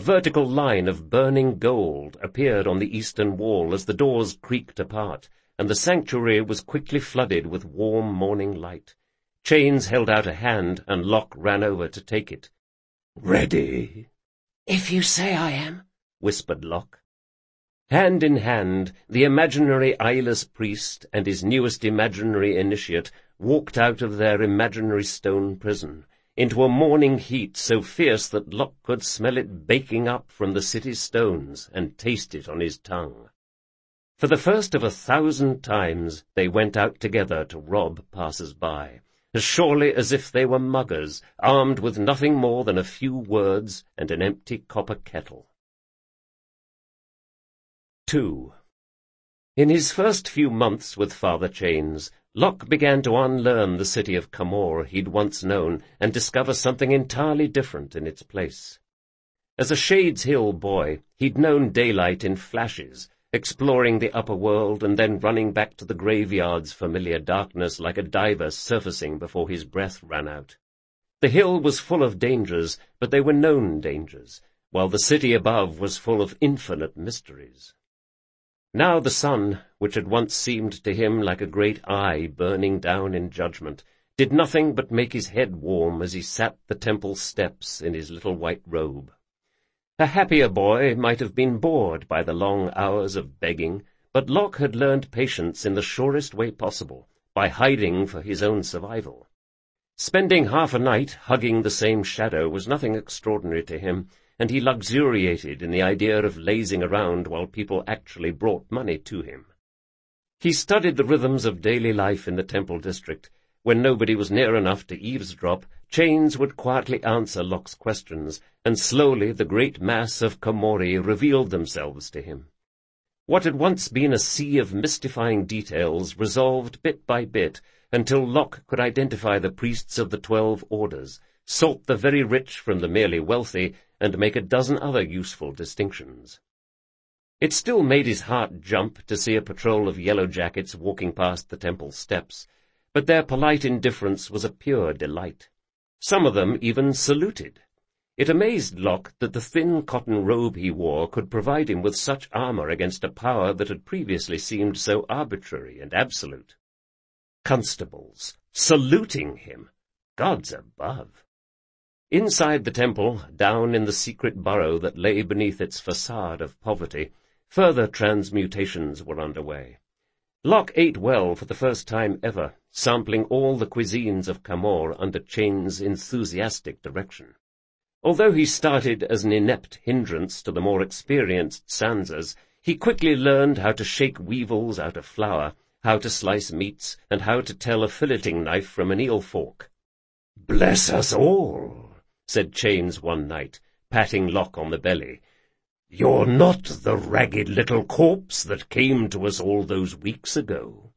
vertical line of burning gold appeared on the eastern wall as the doors creaked apart, and the sanctuary was quickly flooded with warm morning light. Chains held out a hand, and Locke ran over to take it. "Ready?" "If you say I am," whispered Locke. Hand in hand, the imaginary eyeless priest and his newest imaginary initiate walked out of their imaginary stone prison, into a morning heat so fierce that Locke could smell it baking up from the city's stones and taste it on his tongue. For the first of 1,000 times they went out together to rob passers-by, as surely as if they were muggers, armed with nothing more than a few words and an empty copper kettle. 2. In his first few months with Father Chains, Locke began to unlearn the city of Camorr he'd once known and discover something entirely different in its place. As a Shades Hill boy, he'd known daylight in flashes, exploring the upper world and then running back to the graveyard's familiar darkness like a diver surfacing before his breath ran out. The hill was full of dangers, but they were known dangers, while the city above was full of infinite mysteries. Now the sun, which had once seemed to him like a great eye burning down in judgment, did nothing but make his head warm as he sat the temple steps in his little white robe. A happier boy might have been bored by the long hours of begging, but Locke had learned patience in the surest way possible, by hiding for his own survival. Spending half a night hugging the same shadow was nothing extraordinary to him, and he luxuriated in the idea of lazing around while people actually brought money to him. He studied the rhythms of daily life in the Temple district. When nobody was near enough to eavesdrop, Chains would quietly answer Locke's questions, and slowly the great mass of Camorri revealed themselves to him. What had once been a sea of mystifying details resolved bit by bit until Locke could identify the priests of the 12 orders, sort the very rich from the merely wealthy, and make a dozen other useful distinctions. It still made his heart jump to see a patrol of yellow jackets walking past the temple steps, but their polite indifference was a pure delight. Some of them even saluted. It amazed Locke that the thin cotton robe he wore could provide him with such armor against a power that had previously seemed so arbitrary and absolute. Constables saluting him! Gods above! Inside the temple, down in the secret burrow that lay beneath its facade of poverty, further transmutations were underway. Locke ate well for the first time ever, sampling all the cuisines of Camorr under Chains' enthusiastic direction. Although he started as an inept hindrance to the more experienced Sanzas, he quickly learned how to shake weevils out of flour, how to slice meats, and how to tell a filleting knife from an eel fork. "Bless us all," said Chains one night, patting Locke on the belly. "You're not the ragged little corpse that came to us all those weeks ago.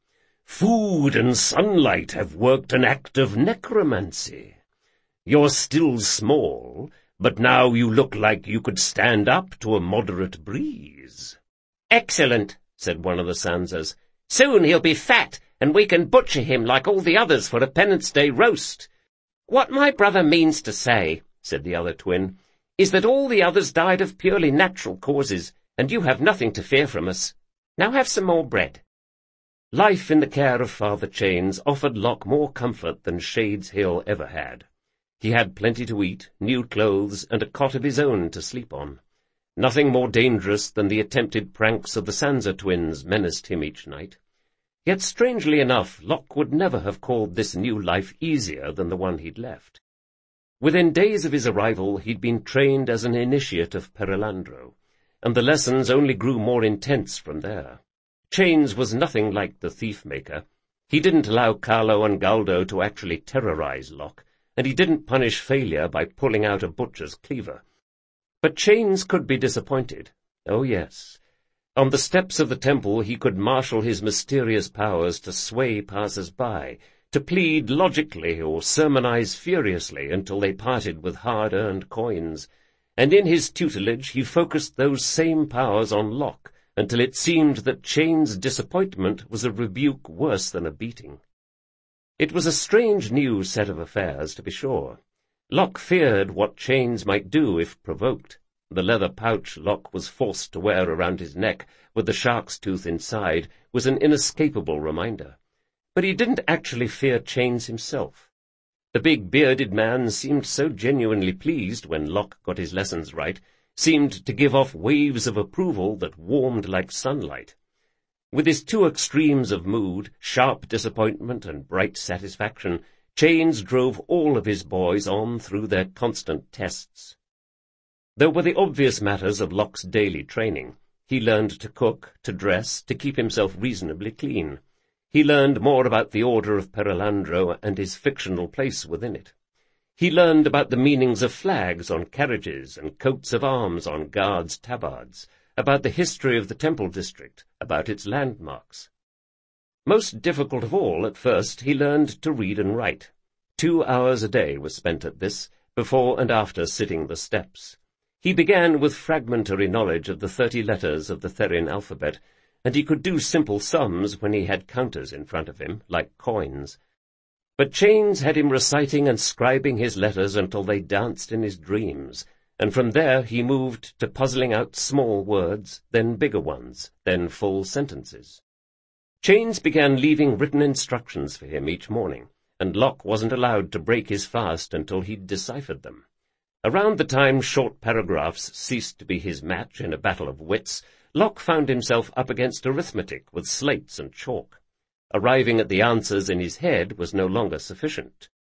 Food and sunlight have worked an act of necromancy. You're still small, but now you look like you could stand up to a moderate breeze." "Excellent," said one of the Sanzas. "Soon he'll be fat, and we can butcher him like all the others for a Penance Day roast." "What my brother means to say," said the other twin, "is that all the others died of purely natural causes, and you have nothing to fear from us. Now have some more bread." Life in the care of Father Chains offered Locke more comfort than Shades Hill ever had. He had plenty to eat, new clothes, and a cot of his own to sleep on. Nothing more dangerous than the attempted pranks of the Sansa twins menaced him each night. Yet, strangely enough, Locke would never have called this new life easier than the one he'd left. Within days of his arrival, he'd been trained as an initiate of Perelandro, and the lessons only grew more intense from there. Chains was nothing like the thief-maker. He didn't allow Carlo and Galdo to actually terrorize Locke, and he didn't punish failure by pulling out a butcher's cleaver. But Chains could be disappointed. Oh, yes. On the steps of the temple he could marshal his mysterious powers to sway passers-by, to plead logically or sermonize furiously until they parted with hard-earned coins, and in his tutelage he focused those same powers on Locke until it seemed that Chains' disappointment was a rebuke worse than a beating. It was a strange new set of affairs, to be sure. Locke feared what Chains might do if provoked. The leather pouch Lock was forced to wear around his neck, with the shark's tooth inside, was an inescapable reminder. But he didn't actually fear chains himself. The big bearded man seemed so genuinely pleased when Lock got his lessons right, seemed to give off waves of approval that warmed like sunlight. With his two extremes of mood, sharp disappointment and bright satisfaction, Chains drove all of his boys on through their constant tests. There were the obvious matters of Lock's daily training. He learned to cook, to dress, to keep himself reasonably clean. He learned more about the Order of Perelandro and his fictional place within it. He learned about the meanings of flags on carriages and coats of arms on guards' tabards, about the history of the Temple District, about its landmarks. Most difficult of all, at first, he learned to read and write. 2 hours a day was spent at this, before and after sitting the steps. He began with fragmentary knowledge of the 30 letters of the Therian alphabet, and he could do simple sums when he had counters in front of him, like coins. But Chains had him reciting and scribing his letters until they danced in his dreams, and from there he moved to puzzling out small words, then bigger ones, then full sentences. Chains began leaving written instructions for him each morning, and Lock wasn't allowed to break his fast until he'd deciphered them. Around the time short paragraphs ceased to be his match in a battle of wits, Lock found himself up against arithmetic with slates and chalk. Arriving at the answers in his head was no longer sufficient.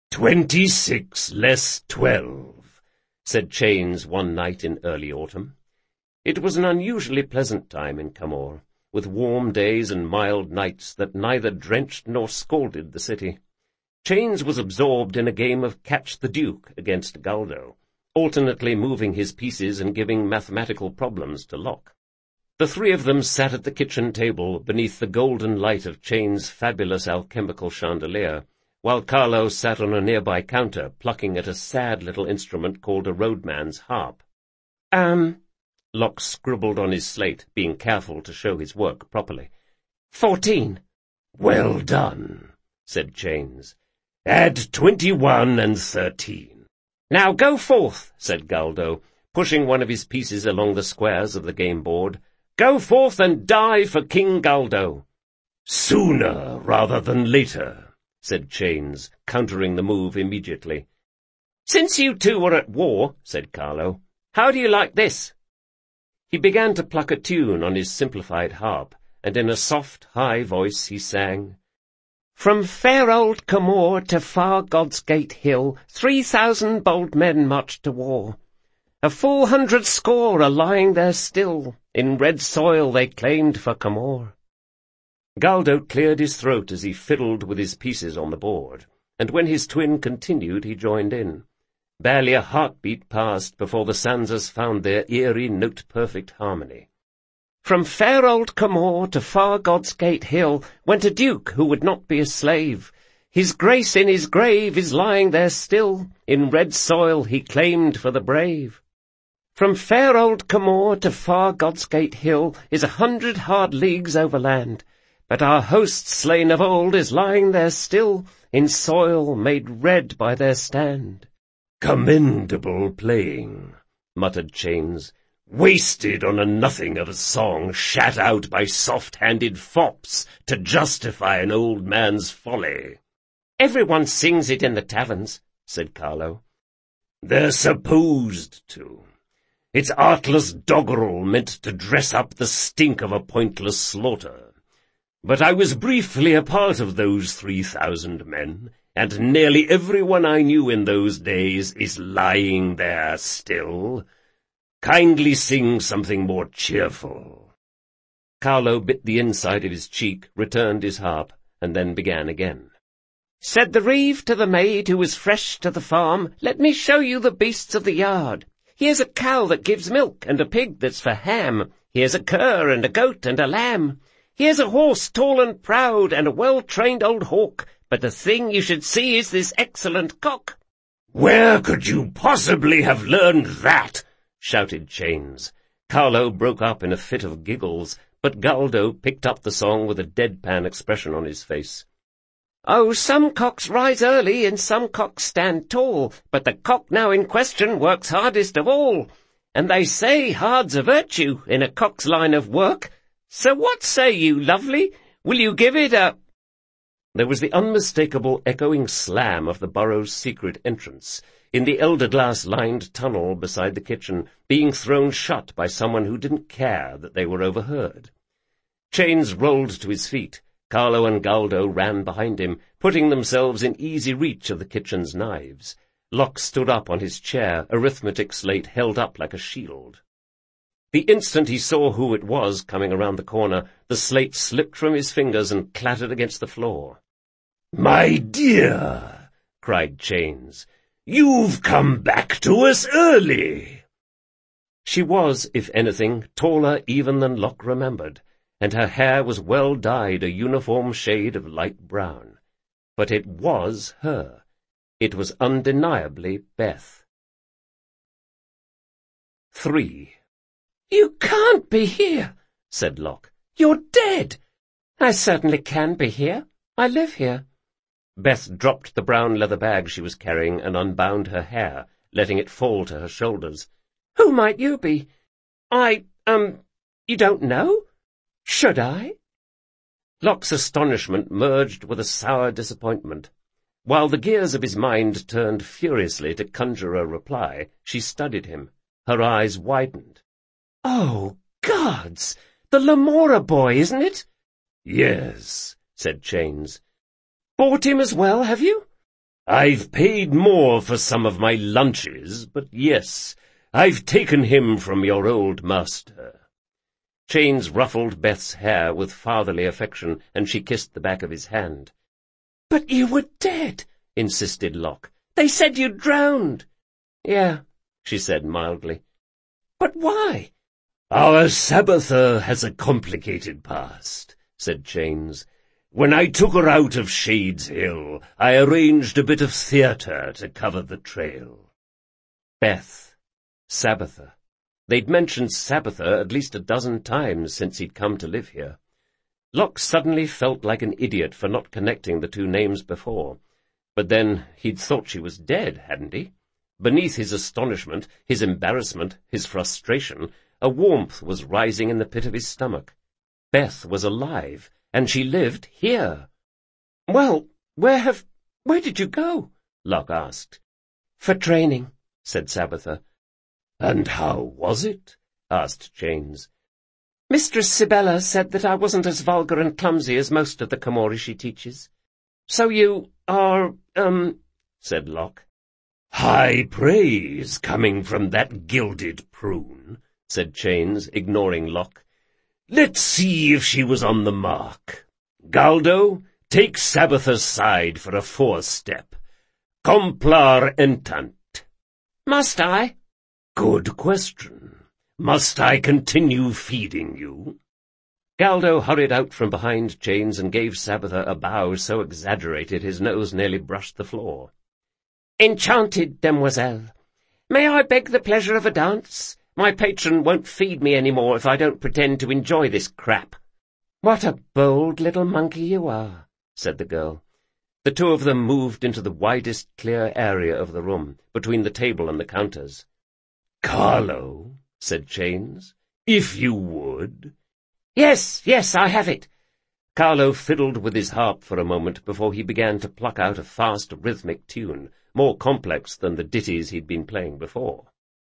26 less 12, said Chains one night in early autumn. It was an unusually pleasant time in Camor, with warm days and mild nights that neither drenched nor scalded the city. Chains was absorbed in a game of Catch the Duke against Galdo, alternately moving his pieces and giving mathematical problems to Lock. The three of them sat at the kitchen table beneath the golden light of Chains' fabulous alchemical chandelier, while Carlo sat on a nearby counter plucking at a sad little instrument called a roadman's harp. Lock scribbled on his slate, being careful to show his work properly. 14. Well done, said Chains. Add 21 and 13. Now go forth, said Galdo, pushing one of his pieces along the squares of the game board. Go forth and die for King Galdo. Sooner rather than later, said Chains, countering the move immediately. Since you two were at war, said Carlo, how do you like this? He began to pluck a tune on his simplified harp, and in a soft, high voice he sang, From fair old Camor to far God's Gate Hill, 3,000 bold men marched to war. A full 100 score are lying there still, in red soil they claimed for Camor. Galdo cleared his throat as he fiddled with his pieces on the board, and when his twin continued he joined in. Barely a heartbeat passed before the stanzas found their eerie, note-perfect harmony. From fair old Camor to far God's Gate Hill went a duke who would not be a slave. His grace in his grave is lying there still, in red soil he claimed for the brave. From fair old Camor to far God's Gate Hill is 100 hard leagues overland, but our host slain of old is lying there still, in soil made red by their stand. Commendable playing, muttered Chains, wasted on a nothing of a song shat out by soft-handed fops to justify an old man's folly. Everyone sings it in the taverns, said Carlo. They're supposed to. It's artless doggerel meant to dress up the stink of a pointless slaughter. But I was briefly a part of those 3,000 men, and nearly everyone I knew in those days is lying there still. Kindly sing something more cheerful. Carlo bit the inside of his cheek, returned his harp, and then began again. Said the reeve to the maid who was fresh to the farm, Let me show you the beasts of the yard. Here's a cow that gives milk, and a pig that's for ham. Here's a cur, and a goat, and a lamb. Here's a horse tall and proud, and a well-trained old hawk. But the thing you should see is this excellent cock. Where could you possibly have learned that? Shouted Chains. Carlo broke up in a fit of giggles, but Galdo picked up the song with a deadpan expression on his face. Oh, some cocks rise early and some cocks stand tall, but the cock now in question works hardest of all. and they say hard's a virtue in a cock's line of work. So what say you, lovely? Will you give it a—" There was the unmistakable echoing slam of the burrow's secret entrance, in the elder-glass-lined tunnel beside the kitchen, being thrown shut by someone who didn't care that they were overheard. Chains rolled to his feet. Carlo and Galdo ran behind him, putting themselves in easy reach of the kitchen's knives. Locke stood up on his chair, arithmetic slate held up like a shield. The instant he saw who it was coming around the corner, the slate slipped from his fingers and clattered against the floor. "My dear," cried Chains, "you've come back to us early." She was, if anything, taller even than Locke remembered, and her hair was well dyed a uniform shade of light brown. But it was her. It was undeniably Beth. 3. "You can't be here," said Locke. "You're dead." "I certainly can be here. I live here." Beth dropped the brown leather bag she was carrying and unbound her hair, letting it fall to her shoulders. "Who might you be?" You don't know? Should I?" Locke's astonishment merged with a sour disappointment. While the gears of his mind turned furiously to conjure a reply, she studied him. Her eyes widened. "Oh, gods! The Lamora boy, isn't it?" "Yes," said Chains. "Bought him as well, have you?" "I've paid more for some of my lunches, but yes, I've taken him from your old master." Chains ruffled Beth's hair with fatherly affection, and she kissed the back of his hand. "But you were dead," insisted Locke. "They said you'd drowned." "Yeah," she said mildly. "But why?" "Our Sabbather has a complicated past," said Chains. "When I took her out of Shades Hill, I arranged a bit of theatre to cover the trail." Beth. Sabbather. They'd mentioned Sabbather at least a dozen times since he'd come to live here. Locke suddenly felt like an idiot for not connecting the two names before. But then he'd thought she was dead, hadn't he? Beneath his astonishment, his embarrassment, his frustration, a warmth was rising in the pit of his stomach. Beth was alive, and she lived here. "Well, where did you go?" Locke asked. "For training," said Sabbather. "And how was it?" asked Chains. "Mistress Sibella said that I wasn't as vulgar and clumsy as most of the Camorri she teaches." "So you are, said Locke. "High praise coming from that gilded prune," said Chains, ignoring Locke. "Let's see if she was on the mark. Galdo, take Sabbather's side for a 4-step. Complar entant." "Must I?" "Good question. Must I continue feeding you?" Galdo hurried out from behind Chains and gave Sabbather a bow so exaggerated his nose nearly brushed the floor. "Enchanted, demoiselle. May I beg the pleasure of a dance? My patron won't feed me any more if I don't pretend to enjoy this crap." "What a bold little monkey you are," said the girl. The two of them moved into the widest clear area of the room, between the table and the counters. "Carlo," said Chains, "if you would." Yes, I have it." Carlo fiddled with his harp for a moment before he began to pluck out a fast rhythmic tune, more complex than the ditties he'd been playing before.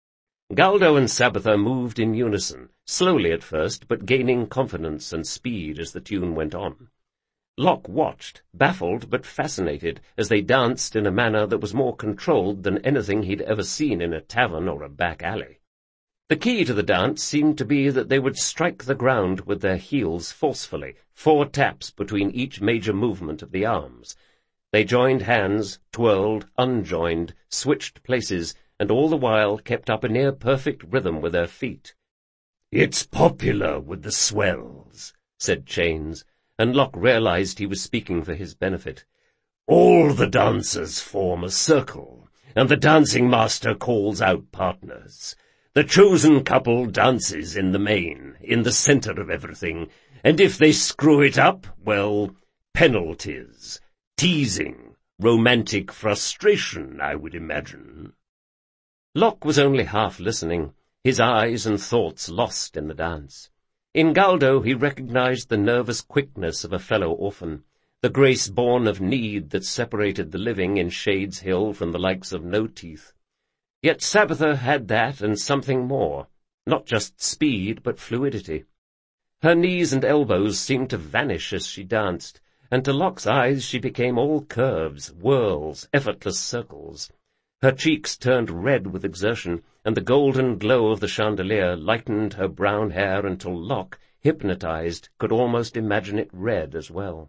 Galdo and Sabbather moved in unison, slowly at first, but gaining confidence and speed as the tune went on. Locke watched, baffled but fascinated, as they danced in a manner that was more controlled than anything he'd ever seen in a tavern or a back alley. The key to the dance seemed to be that they would strike the ground with their heels forcefully, 4 taps between each major movement of the arms. They joined hands, twirled, unjoined, switched places, and all the while kept up a near-perfect rhythm with their feet. "It's popular with the swells," said Chains, and Locke realized he was speaking for his benefit. "All the dancers form a circle, and the dancing master calls out partners. The chosen couple dances in the main, in the center of everything, and if they screw it up, well, penalties, teasing, romantic frustration, I would imagine." Locke was only half listening. his eyes and thoughts lost in the dance. In Galdo he recognized the nervous quickness of a fellow orphan, the grace born of need that separated the living in Shades Hill from the likes of No Teeth. Yet Sabitha had that and something more, not just speed but fluidity. Her knees and elbows seemed to vanish as she danced, and to Locke's eyes she became all curves, whirls, effortless circles. Her cheeks turned red with exertion, and the golden glow of the chandelier lightened her brown hair until Locke, hypnotized, could almost imagine it red as well.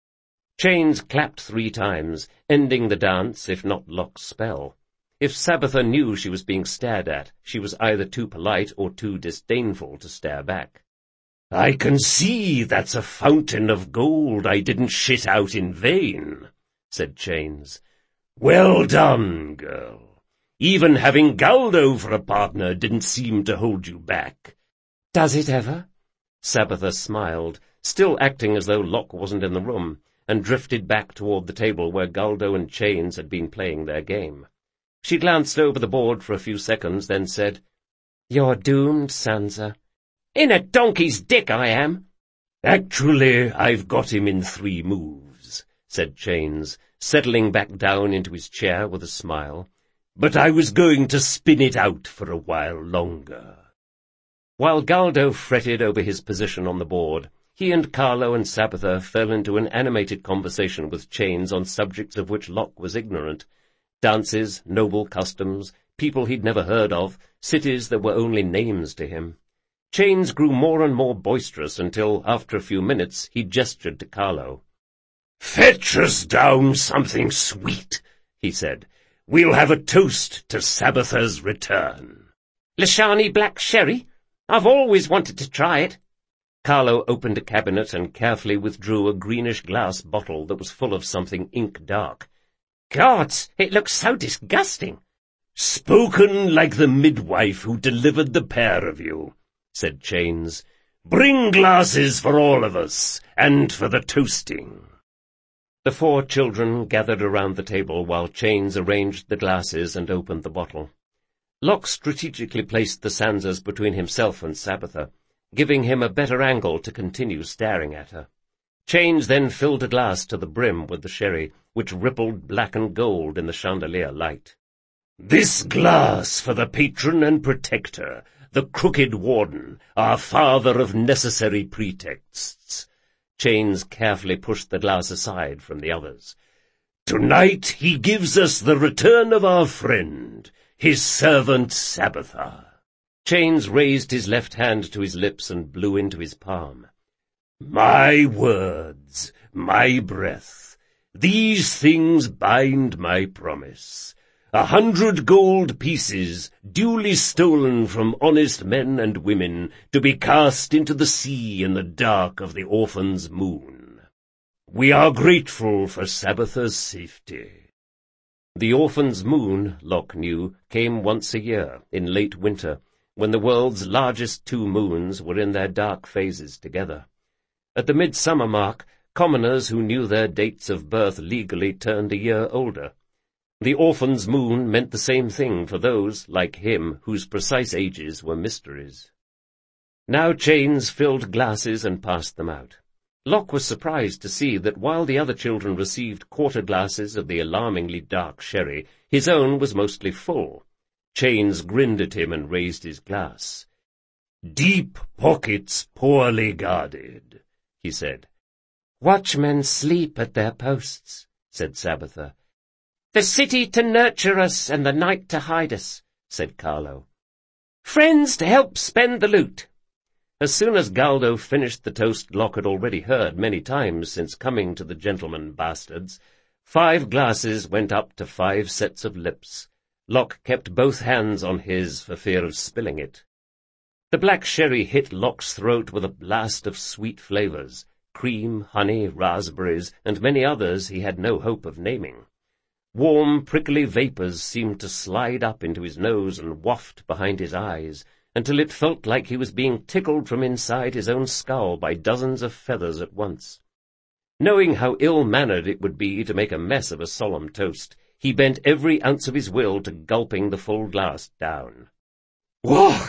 Chains clapped 3 times, ending the dance, if not Locke's spell. If Sabitha knew she was being stared at, she was either too polite or too disdainful to stare back. "I can see that's a fountain of gold I didn't shit out in vain," said Chains. "Well done, girl. Even having Galdo for a partner didn't seem to hold you back." "Does it ever?" Sabitha smiled, still acting as though Locke wasn't in the room, and drifted back toward the table where Galdo and Chains had been playing their game. She glanced over the board for a few seconds, then said, "You're doomed, Sansa." "In a donkey's dick I am." "Actually, I've got him in 3 moves," said Chains, settling back down into his chair with a smile. "But I was going to spin it out for a while longer." While Galdo fretted over his position on the board, he and Carlo and Sabitha fell into an animated conversation with Chains on subjects of which Locke was ignorant. Dances, noble customs, people he'd never heard of, cities that were only names to him. Chains grew more and more boisterous until, after a few minutes, he gestured to Carlo. "Fetch us down something sweet," he said. "We'll have a toast to Sabitha's return." "Lashani Black Sherry? I've always wanted to try it." Carlo opened a cabinet and carefully withdrew a greenish glass bottle that was full of something ink-dark. "Gods, it looks so disgusting." "Spoken like the midwife who delivered the pair of you," said Chains. "Bring glasses for all of us, and for the toasting." The 4 children gathered around the table while Chains arranged the glasses and opened the bottle. Locke strategically placed the Sansas between himself and Sabitha, giving him a better angle to continue staring at her. Chains then filled a glass to the brim with the sherry, which rippled black and gold in the chandelier light. "This glass for the patron and protector, the crooked warden, our father of necessary pretexts." Chains carefully pushed the glass aside from the others. "Tonight he gives us the return of our friend, his servant Sabitha." Chains raised his left hand to his lips and blew into his palm. "My words, my breath, these things bind my promise. 100 gold pieces, duly stolen from honest men and women, to be cast into the sea in the dark of the orphan's moon. We are grateful for Sabitha's safety." The orphan's moon, Locke knew, came once a year, in late winter, when the world's largest 2 moons were in their dark phases together. At the midsummer mark, commoners who knew their dates of birth legally turned a year older. The orphan's moon meant the same thing for those, like him, whose precise ages were mysteries. Now Chains filled glasses and passed them out. Locke was surprised to see that while the other children received quarter glasses of the alarmingly dark sherry, his own was mostly full. Chains grinned at him and raised his glass. "Deep pockets poorly guarded," he said. "Watchmen sleep at their posts," said Sabitha. "The city to nurture us and the night to hide us," said Carlo. "Friends to help spend the loot." As soon as Galdo finished the toast Locke had already heard many times since coming to the gentlemen bastards, 5 glasses went up to 5 sets of lips. Locke kept both hands on his for fear of spilling it. The black sherry hit Locke's throat with a blast of sweet flavors, cream, honey, raspberries, and many others he had no hope of naming. Warm, prickly vapors seemed to slide up into his nose and waft behind his eyes, until it felt like he was being tickled from inside his own skull by dozens of feathers at once. Knowing how ill-mannered it would be to make a mess of a solemn toast, he bent every ounce of his will to gulping the full glass down. "Whoa!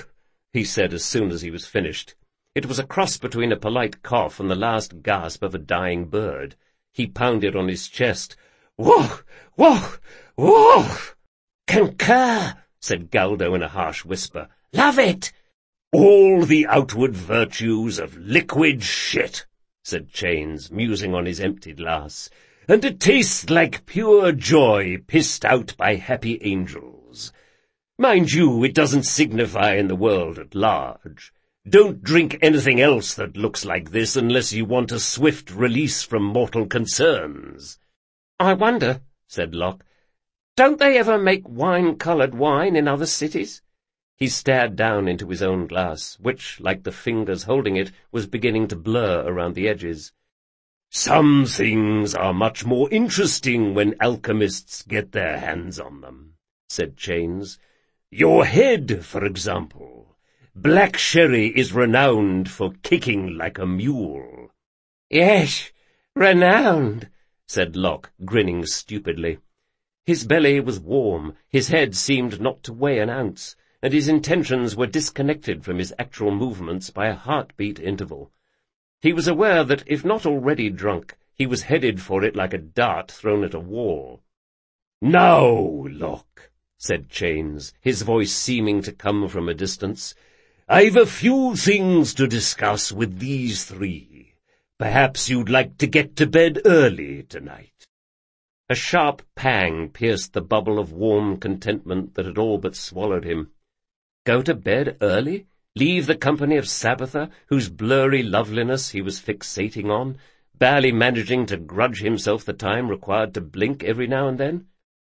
he said as soon as he was finished. It was a cross between a polite cough and the last gasp of a dying bird. He pounded on his chest. "Whoa! Whoa! Whoa!" "Concur," said Galdo in a harsh whisper. "Love it." "All the outward virtues of liquid shit," said Chains, musing on his empty glass, "and it tastes like pure joy pissed out by happy angels. Mind you, it doesn't signify in the world at large. Don't drink anything else that looks like this unless you want a swift release from mortal concerns." "I wonder," said Locke, "don't they ever make wine-coloured wine in other cities?" He stared down into his own glass, which, like the fingers holding it, was beginning to blur around the edges. "Some things are much more interesting when alchemists get their hands on them," said Chains. "Your head, for example. Black sherry is renowned for kicking like a mule." "Yes, renowned," said Locke, grinning stupidly. His belly was warm, his head seemed not to weigh an ounce, and his intentions were disconnected from his actual movements by a heartbeat interval. He was aware that, if not already drunk, he was headed for it like a dart thrown at a wall. "Now, Locke," said Chains, his voice seeming to come from a distance, "I've a few things to discuss with these three. Perhaps you'd like to get to bed early tonight." A sharp pang pierced the bubble of warm contentment that had all but swallowed him. Go to bed early? Leave the company of Sabbatha, whose blurry loveliness he was fixating on, barely managing to grudge himself the time required to blink every now and then?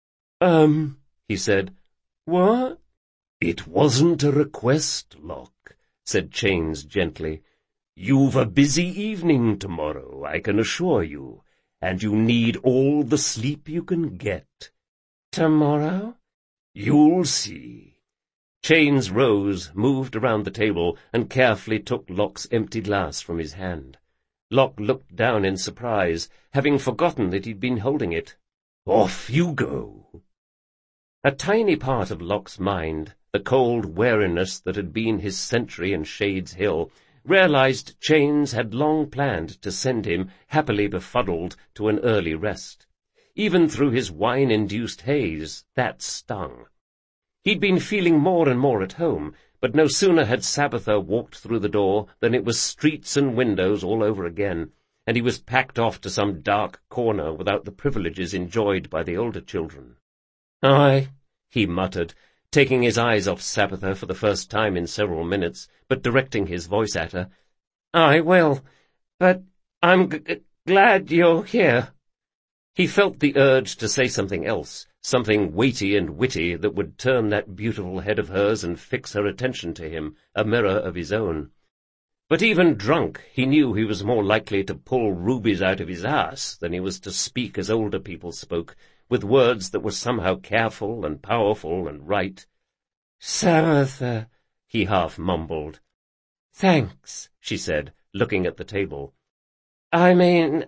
He said. "What?" "It wasn't a request, Locke," said Chains gently. "You've a busy evening tomorrow, I can assure you, and you need all the sleep you can get." "Tomorrow?" "You'll see." Chains rose, moved around the table, and carefully took Locke's empty glass from his hand. Locke looked down in surprise, having forgotten that he'd been holding it. "Off you go." A tiny part of Locke's mind, the cold wariness that had been his sentry in Shades Hill, realized Chains had long planned to send him, happily befuddled, to an early rest. Even through his wine-induced haze, that stung. He'd been feeling more and more at home, but no sooner had Sabbatha walked through the door than it was streets and windows all over again, and he was packed off to some dark corner without the privileges enjoyed by the older children. "Aye," he muttered, taking his eyes off Sabbatha for the first time in several minutes, but directing his voice at her. "I will, but I'm glad you're here." He felt the urge to say something else, something weighty and witty that would turn that beautiful head of hers and fix her attention to him, a mirror of his own. But even drunk, he knew he was more likely to pull rubies out of his ass than he was to speak as older people spoke, with words that were somehow careful and powerful and right. "Sabbatha," he half mumbled. "Thanks," she said, looking at the table. "I mean,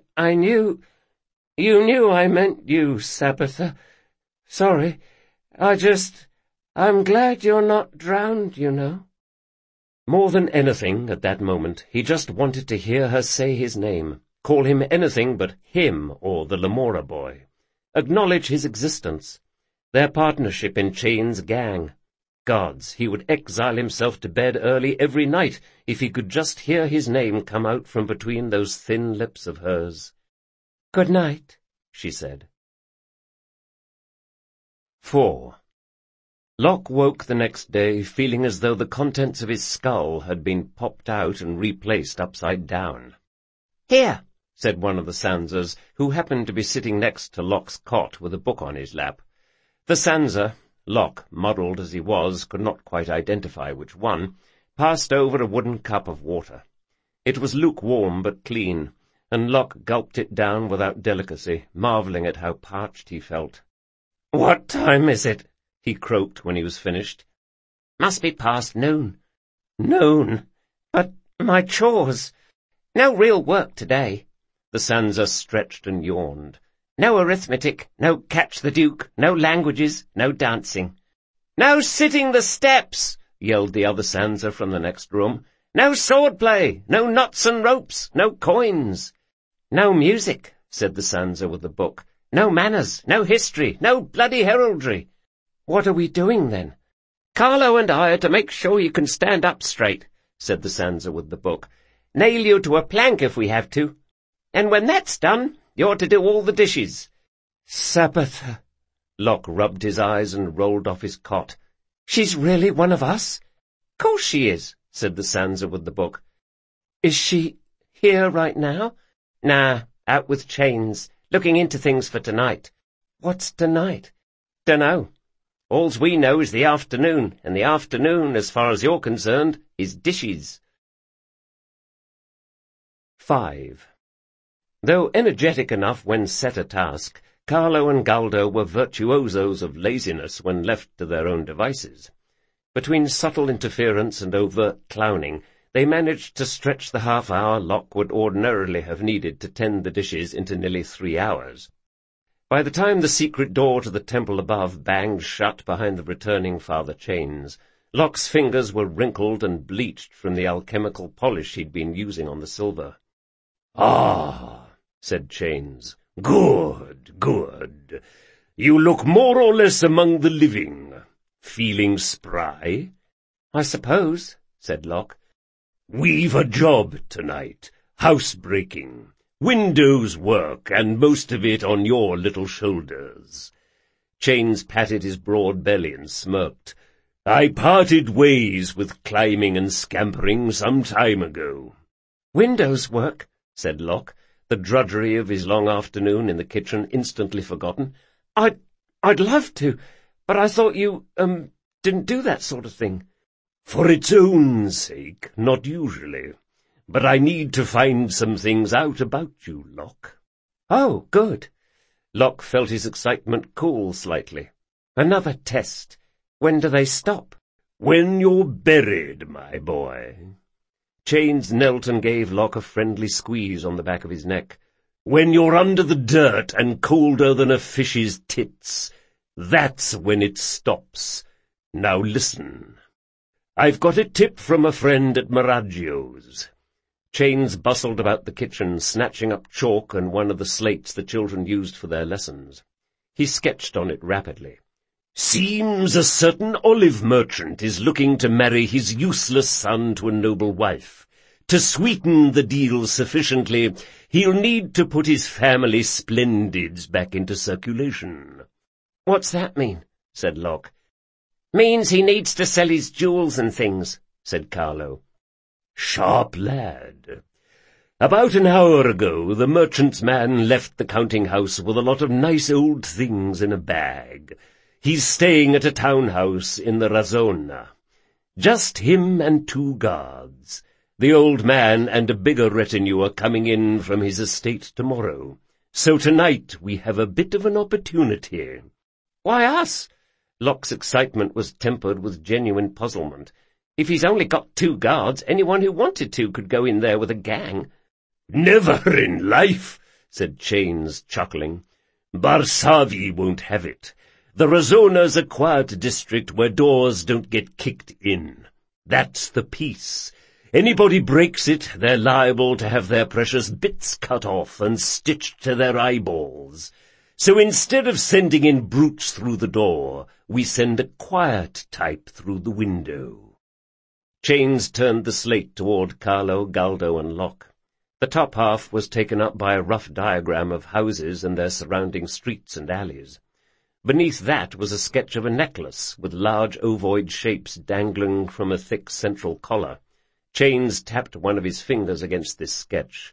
you knew I meant you, Sabbatha. Sorry, I'm glad you're not drowned, you know." More than anything, at that moment, he just wanted to hear her say his name, call him anything but him or the Lamora boy. Acknowledge his existence, their partnership in Chains' gang. Gods, he would exile himself to bed early every night if he could just hear his name come out from between those thin lips of hers. "Good night," she said. 4. Locke woke the next day feeling as though the contents of his skull had been popped out and replaced upside down. "Here," said one of the Sanzas, who happened to be sitting next to Locke's cot with a book on his lap. The Sansa, Locke, muddled as he was, could not quite identify which one, passed over a wooden cup of water. It was lukewarm but clean, and Locke gulped it down without delicacy, marvelling at how parched he felt. "What time is it?" he croaked when he was finished. "Must be past noon." "Noon? But my chores. No real work today." The Sansa stretched and yawned. "No arithmetic, no catch the Duke, no languages, no dancing." "No sitting the steps," yelled the other Sansa from the next room. "No sword-play, no knots and ropes, no coins." "No music," said the Sansa with the book. "No manners, no history, no bloody heraldry." "What are we doing, then?" "Carlo and I are to make sure you can stand up straight," said the Sansa with the book. "Nail you to a plank if we have to. And when that's done, you're to do all the dishes." "Sabbatha." Locke rubbed his eyes and rolled off his cot. "She's really one of us?" "Course she is," said the Sansa with the book. "Is she here right now?" "Nah, out with Chains, looking into things for tonight." "What's tonight?" "Dunno. All's we know is the afternoon, and the afternoon, as far as you're concerned, is dishes." 5. Though energetic enough when set a task, Carlo and Galdo were virtuosos of laziness when left to their own devices. Between subtle interference and overt clowning, they managed to stretch the half-hour Locke would ordinarily have needed to tend the dishes into nearly 3 hours. By the time the secret door to the temple above banged shut behind the returning Father Chains, Locke's fingers were wrinkled and bleached from the alchemical polish he'd been using on the silver. "Ah," said Chains. "Good, good. You look more or less among the living. Feeling spry?" "I suppose," said Locke. "We've a job tonight. Housebreaking. Windows work, and most of it on your little shoulders." Chains patted his broad belly and smirked. "I parted ways with climbing and scampering some time ago." "Windows work," said Locke, the drudgery of his long afternoon in the kitchen instantly forgotten. I'd love to, but I thought you, didn't do that sort of thing." "For its own sake, not usually. But I need to find some things out about you, Locke." "Oh, good." Locke felt his excitement cool slightly. "Another test. When do they stop?" "When you're buried, my boy." Chains knelt and gave Locke a friendly squeeze on the back of his neck. "When you're under the dirt and colder than a fish's tits, that's when it stops. Now listen. I've got a tip from a friend at Maraggio's." Chains bustled about the kitchen, snatching up chalk and one of the slates the children used for their lessons. He sketched on it rapidly. "Seems a certain olive merchant is looking to marry his useless son to a noble wife. To sweeten the deal sufficiently, he'll need to put his family splendids back into circulation." "What's that mean?" said Locke. "Means he needs to sell his jewels and things," said Carlo. "Sharp lad. About an hour ago, the merchant's man left the counting-house with a lot of nice old things in a bag. He's staying at a townhouse in the Razzona. Just him and 2 guards. The old man and a bigger retinue are coming in from his estate tomorrow. So tonight we have a bit of an opportunity." "Why us?" Locke's excitement was tempered with genuine puzzlement. If he's only got 2 guards, anyone who wanted to could go in there with a gang. "Never in life," said Chains, chuckling. "Barsavi won't have it. The Razzona's a quiet district where doors don't get kicked in. That's the peace. Anybody breaks it, they're liable to have their precious bits cut off and stitched to their eyeballs. So instead of sending in brutes through the door, we send a quiet type through the window." Chains turned the slate toward Carlo, Galdo, and Locke. The top half was taken up by a rough diagram of houses and their surrounding streets and alleys. Beneath that was a sketch of a necklace, with large ovoid shapes dangling from a thick central collar. Chains tapped one of his fingers against this sketch.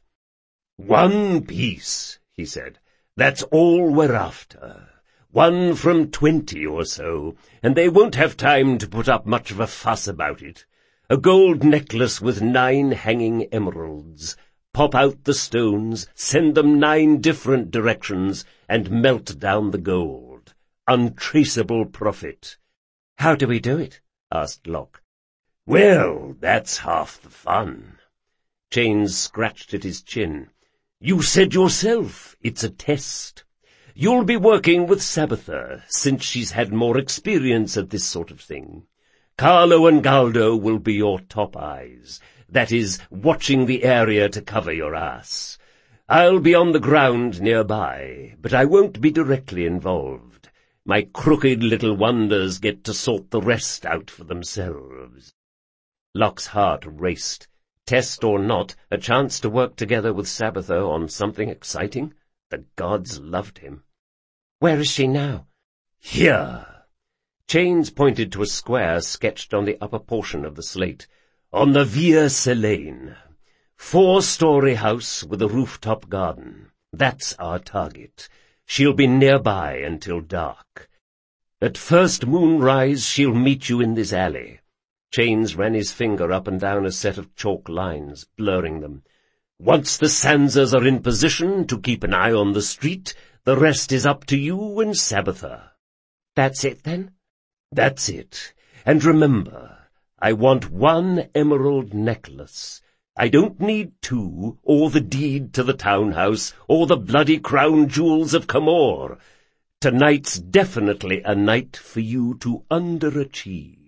"1 piece," he said. "That's all we're after. 1 from 20 or so, and they won't have time to put up much of a fuss about it. A gold necklace with 9 hanging emeralds. Pop out the stones, send them 9 different directions, and melt down the gold. Untraceable profit." "How do we do it?" asked Locke. "Well, that's half the fun." Chains scratched at his chin. "You said yourself, it's a test. You'll be working with Sabbatha, since she's had more experience at this sort of thing. Carlo and Galdo will be your top eyes. That is, watching the area to cover your ass. I'll be on the ground nearby, but I won't be directly involved. My crooked little wonders get to sort the rest out for themselves. Locke's heart raced. Test or not, a chance to work together with Sabitha on something exciting? The gods loved him. Where is she now? Here. Chains pointed to a square sketched on the upper portion of the slate. On the Via Selene. 4-story house with a rooftop garden. That's our target. She'll be nearby until dark. At first moonrise, she'll meet you in this alley. Chains ran his finger up and down a set of chalk lines, blurring them. Once the Sansas are in position to keep an eye on the street, the rest is up to you and Sabitha. That's it, then? That's it. And remember, I want 1 emerald necklace. I don't need 2, or the deed to the townhouse, or the bloody crown jewels of Camor. Tonight's definitely a night for you to underachieve.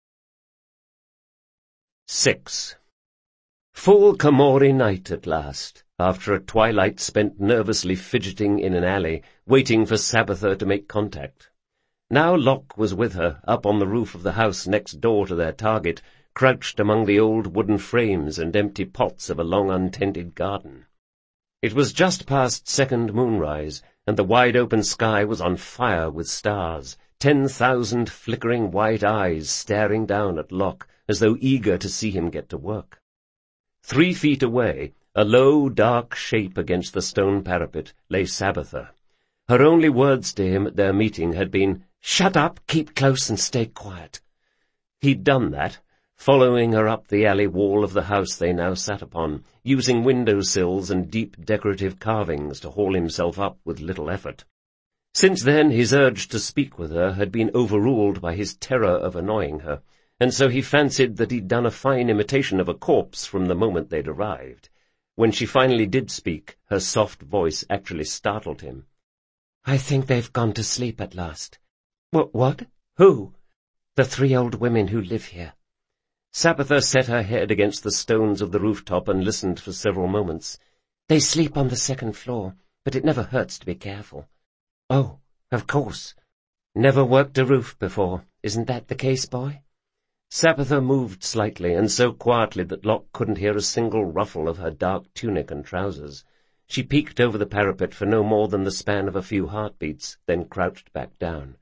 6. Full Camorri night at last, after a twilight spent nervously fidgeting in an alley, waiting for Sabitha to make contact. Now Locke was with her, up on the roof of the house next door to their target, crouched among the old wooden frames and empty pots of a long untended garden. It was just past second moonrise, and the wide-open sky was on fire with stars, 10,000 flickering white eyes staring down at Locke, as though eager to see him get to work. 3 feet away, a low, dark shape against the stone parapet, lay Sabitha. Her only words to him at their meeting had been, "Shut up, keep close, and stay quiet." He'd done that, following her up the alley wall of the house they now sat upon, using window-sills and deep decorative carvings to haul himself up with little effort. Since then his urge to speak with her had been overruled by his terror of annoying her, and so he fancied that he'd done a fine imitation of a corpse from the moment they'd arrived. When she finally did speak, her soft voice actually startled him. "I think they've gone to sleep at last." What? Who?" "The 3 old women who live here." Sabitha set her head against the stones of the rooftop and listened for several moments. "They sleep on the 2nd floor, but it never hurts to be careful." "Oh, of course. Never worked a roof before, isn't that the case, boy?" Sabitha moved slightly, and so quietly that Locke couldn't hear a single ruffle of her dark tunic and trousers. She peeked over the parapet for no more than the span of a few heartbeats, then crouched back down.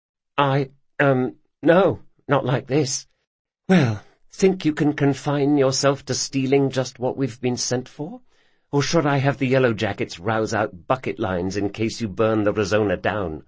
No, not like this." "Well, think you can confine yourself to stealing just what we've been sent for? Or should I have the Yellow Jackets rouse out bucket lines in case you burn the Rosona down?"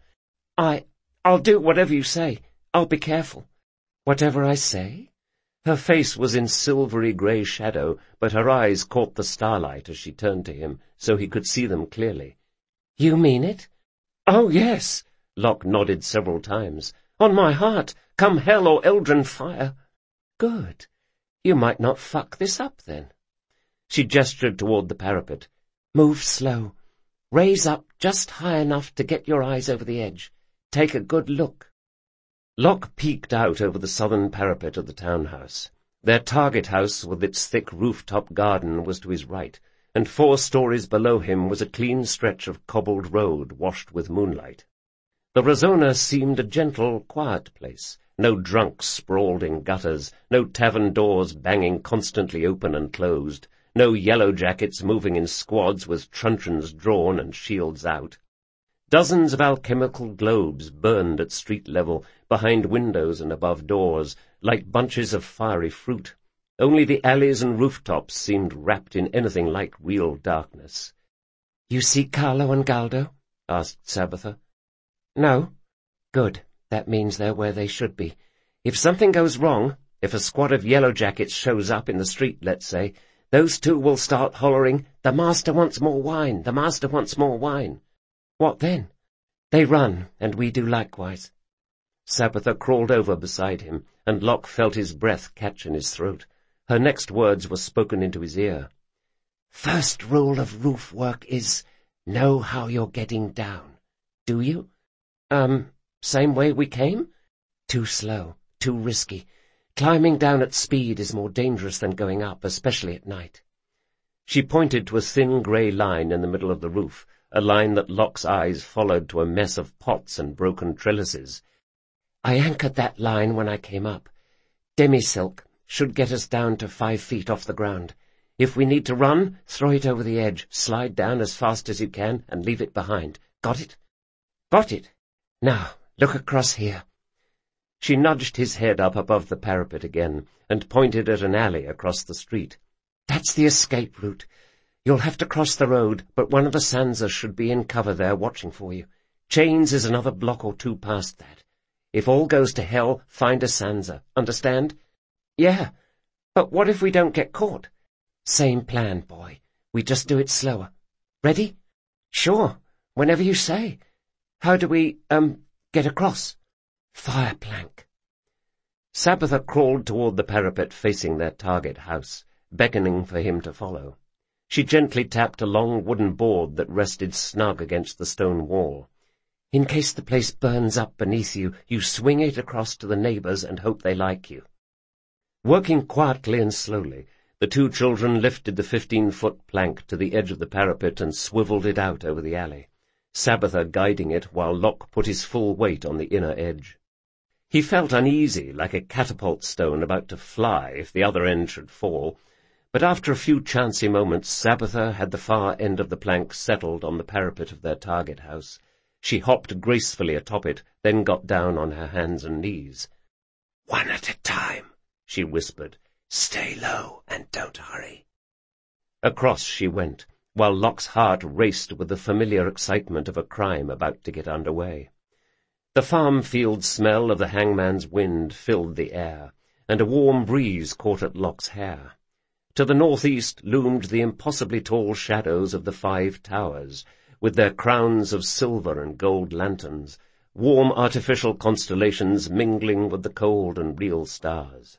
I'll do whatever you say. I'll be careful." "Whatever I say?" Her face was in silvery grey shadow, but her eyes caught the starlight as she turned to him, so he could see them clearly. "You mean it?" "Oh, yes," Locke nodded several times. "On my heart, come hell or Eldrin fire." "Good. You might not fuck this up, then." She gestured toward the parapet. "Move slow. Raise up just high enough to get your eyes over the edge. Take a good look." Locke peeked out over the southern parapet of the townhouse. Their target house with its thick rooftop garden was to his right, and 4 stories below him was a clean stretch of cobbled road washed with moonlight. The Rosona seemed a gentle, quiet place. No drunks sprawled in gutters, no tavern doors banging constantly open and closed, no yellow jackets moving in squads with truncheons drawn and shields out. Dozens of alchemical globes burned at street level, behind windows and above doors, like bunches of fiery fruit. Only the alleys and rooftops seemed wrapped in anything like real darkness. "You see Carlo and Galdo?" asked Sabitha. "No." "Good. That means they're where they should be. If something goes wrong, if a squad of Yellow Jackets shows up in the street, let's say, those 2 will start hollering, 'The master wants more wine! The master wants more wine!' What then? They run, and we do likewise." Sabitha crawled over beside him, and Locke felt his breath catch in his throat. Her next words were spoken into his ear. "First rule of roof work is, know how you're getting down. Do you?" Same way we came?" "Too slow, too risky. Climbing down at speed is more dangerous than going up, especially at night." She pointed to a thin grey line in the middle of the roof, a line that Locke's eyes followed to a mess of pots and broken trellises. "I anchored that line when I came up. Demi-silk should get us down to 5 feet off the ground. If we need to run, throw it over the edge, slide down as fast as you can, and leave it behind. Got it?" "Got it." "Now, look across here." She nudged his head up above the parapet again, and pointed at an alley across the street. "That's the escape route. You'll have to cross the road, but one of the Sanzas should be in cover there watching for you. Chains is another block or 2 past that. If all goes to hell, find a Sansa. Understand?" "Yeah, but what if we don't get caught?" "Same plan, boy. We just do it slower. Ready?" "Sure, whenever you say. How do we, get across?" "Fire plank." Sabitha crawled toward the parapet facing their target house, beckoning for him to follow. She gently tapped a long wooden board that rested snug against the stone wall. "In case the place burns up beneath you, you swing it across to the neighbors and hope they like you." Working quietly and slowly, the 2 children lifted the 15-foot plank to the edge of the parapet and swiveled it out over the alley, Sabitha guiding it while Locke put his full weight on the inner edge. He felt uneasy, like a catapult stone about to fly if the other end should fall, but after a few chancy moments Sabitha had the far end of the plank settled on the parapet of their target house. She hopped gracefully atop it, then got down on her hands and knees. "One at a time," she whispered. "Stay low and don't hurry." Across she went, while Locke's heart raced with the familiar excitement of a crime about to get under way. The farm-field smell of the hangman's wind filled the air, and a warm breeze caught at Locke's hair. To the northeast loomed the impossibly tall shadows of the 5 towers, with their crowns of silver and gold lanterns, warm artificial constellations mingling with the cold and real stars.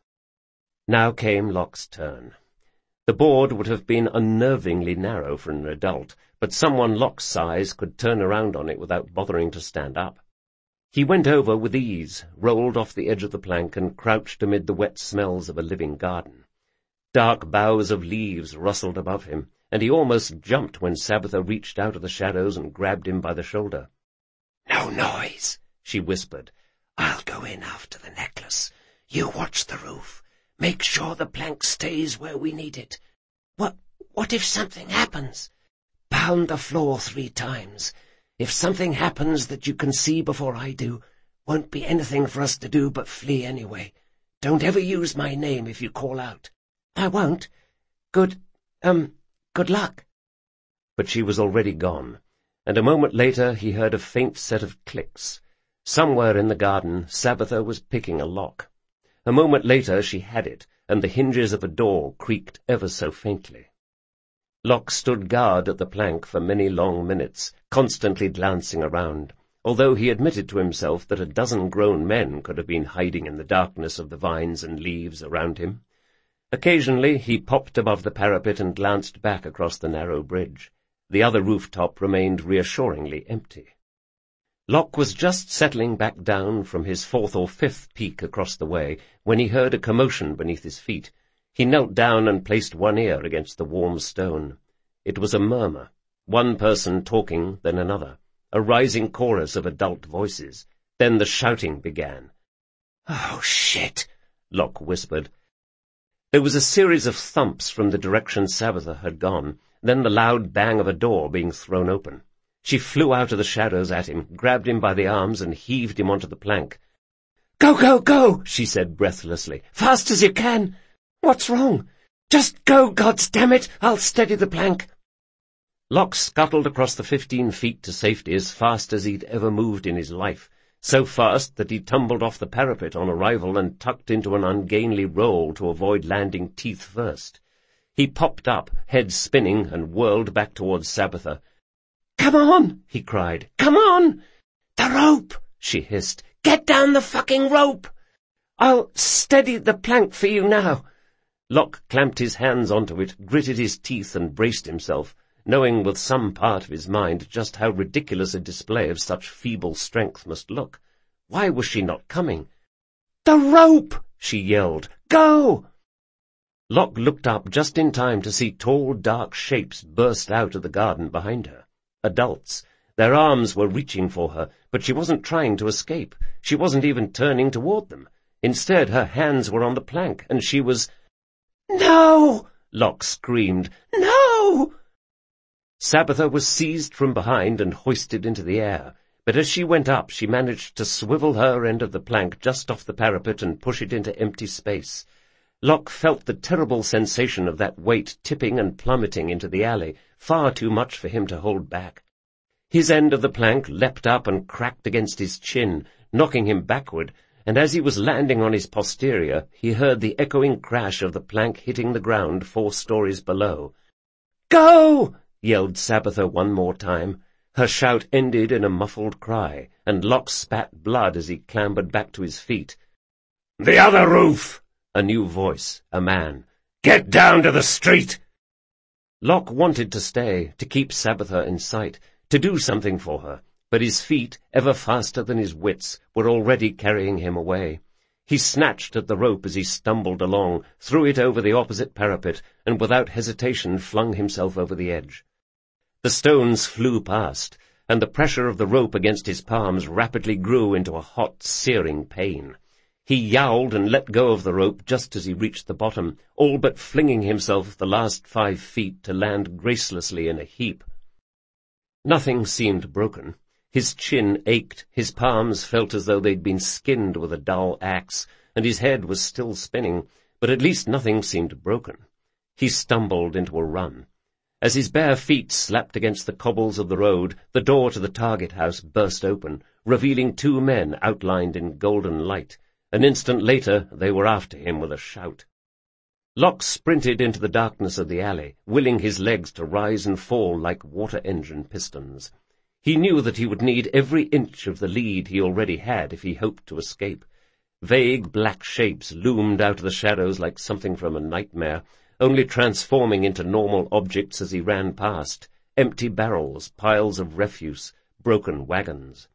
Now came Locke's turn. The board would have been unnervingly narrow for an adult, but someone Locke's size could turn around on it without bothering to stand up. He went over with ease, rolled off the edge of the plank, and crouched amid the wet smells of a living garden. Dark boughs of leaves rustled above him, and he almost jumped when Sabitha reached out of the shadows and grabbed him by the shoulder. "No noise," she whispered. "I'll go in after the necklace. You watch the roof. Make sure the plank stays where we need it. What if something happens? Pound the floor 3 times. If something happens that you can see before I do, won't be anything for us to do but flee anyway. Don't ever use my name if you call out." "I won't. Good luck." But she was already gone, and a moment later he heard a faint set of clicks. Somewhere in the garden Sabitha was picking a lock. A moment later she had it, and the hinges of a door creaked ever so faintly. Locke stood guard at the plank for many long minutes, constantly glancing around, although he admitted to himself that a dozen grown men could have been hiding in the darkness of the vines and leaves around him. Occasionally he popped above the parapet and glanced back across the narrow bridge. The other rooftop remained reassuringly empty. Locke was just settling back down from his 4th or 5th peek across the way when he heard a commotion beneath his feet. He knelt down and placed one ear against the warm stone. It was a murmur, one person talking, then another, a rising chorus of adult voices. Then the shouting began. "Oh, shit," Locke whispered. There was a series of thumps from the direction Sabitha had gone, then the loud bang of a door being thrown open. She flew out of the shadows at him, grabbed him by the arms, and heaved him onto the plank. "Go, go, go," she said breathlessly. "Fast as you can." "What's wrong?" "Just go, goddamn-it! I'll steady the plank." Locke scuttled across the 15 feet to safety as fast as he'd ever moved in his life, so fast that he tumbled off the parapet on arrival and tucked into an ungainly roll to avoid landing teeth first. He popped up, head spinning, and whirled back towards Sabitha. "Come on," he cried. "Come on!" "The rope," she hissed. "Get down the fucking rope." "I'll steady the plank for you now." Locke clamped his hands onto it, gritted his teeth, and braced himself, knowing with some part of his mind just how ridiculous a display of such feeble strength must look. Why was she not coming? "The rope!" she yelled. "Go!" Lock looked up just in time to see tall, dark shapes burst out of the garden behind her. Adults. Their arms were reaching for her, but she wasn't trying to escape. She wasn't even turning toward them. Instead, her hands were on the plank, and she was— "No!" Lock screamed. "No!" Sabitha was seized from behind and hoisted into the air, but as she went up she managed to swivel her end of the plank just off the parapet and push it into empty space. Lock felt the terrible sensation of that weight tipping and plummeting into the alley, far too much for him to hold back. His end of the plank leapt up and cracked against his chin, knocking him backward, and as he was landing on his posterior, he heard the echoing crash of the plank hitting the ground 4 stories below. "Go!" yelled Sabitha one more time. Her shout ended in a muffled cry, and Lock spat blood as he clambered back to his feet. "The other roof!" A new voice, a man. "Get down to the street!" Lock wanted to stay, to keep Sabitha in sight, to do something for her, but his feet, ever faster than his wits, were already carrying him away. He snatched at the rope as he stumbled along, threw it over the opposite parapet, and without hesitation flung himself over the edge. The stones flew past, and the pressure of the rope against his palms rapidly grew into a hot, searing pain. He yowled and let go of the rope just as he reached the bottom, all but flinging himself the last 5 feet to land gracelessly in a heap. Nothing seemed broken. His chin ached, his palms felt as though they'd been skinned with a dull axe, and his head was still spinning, but at least nothing seemed broken. He stumbled into a run. As his bare feet slapped against the cobbles of the road, the door to the target house burst open, revealing 2 men outlined in golden light. An instant later, they were after him with a shout. Lock sprinted into the darkness of the alley, willing his legs to rise and fall like water-engine pistons. He knew that he would need every inch of the lead he already had if he hoped to escape. Vague black shapes loomed out of the shadows like something from a nightmare, only transforming into normal objects as he ran past. Empty barrels, piles of refuse, broken wagons.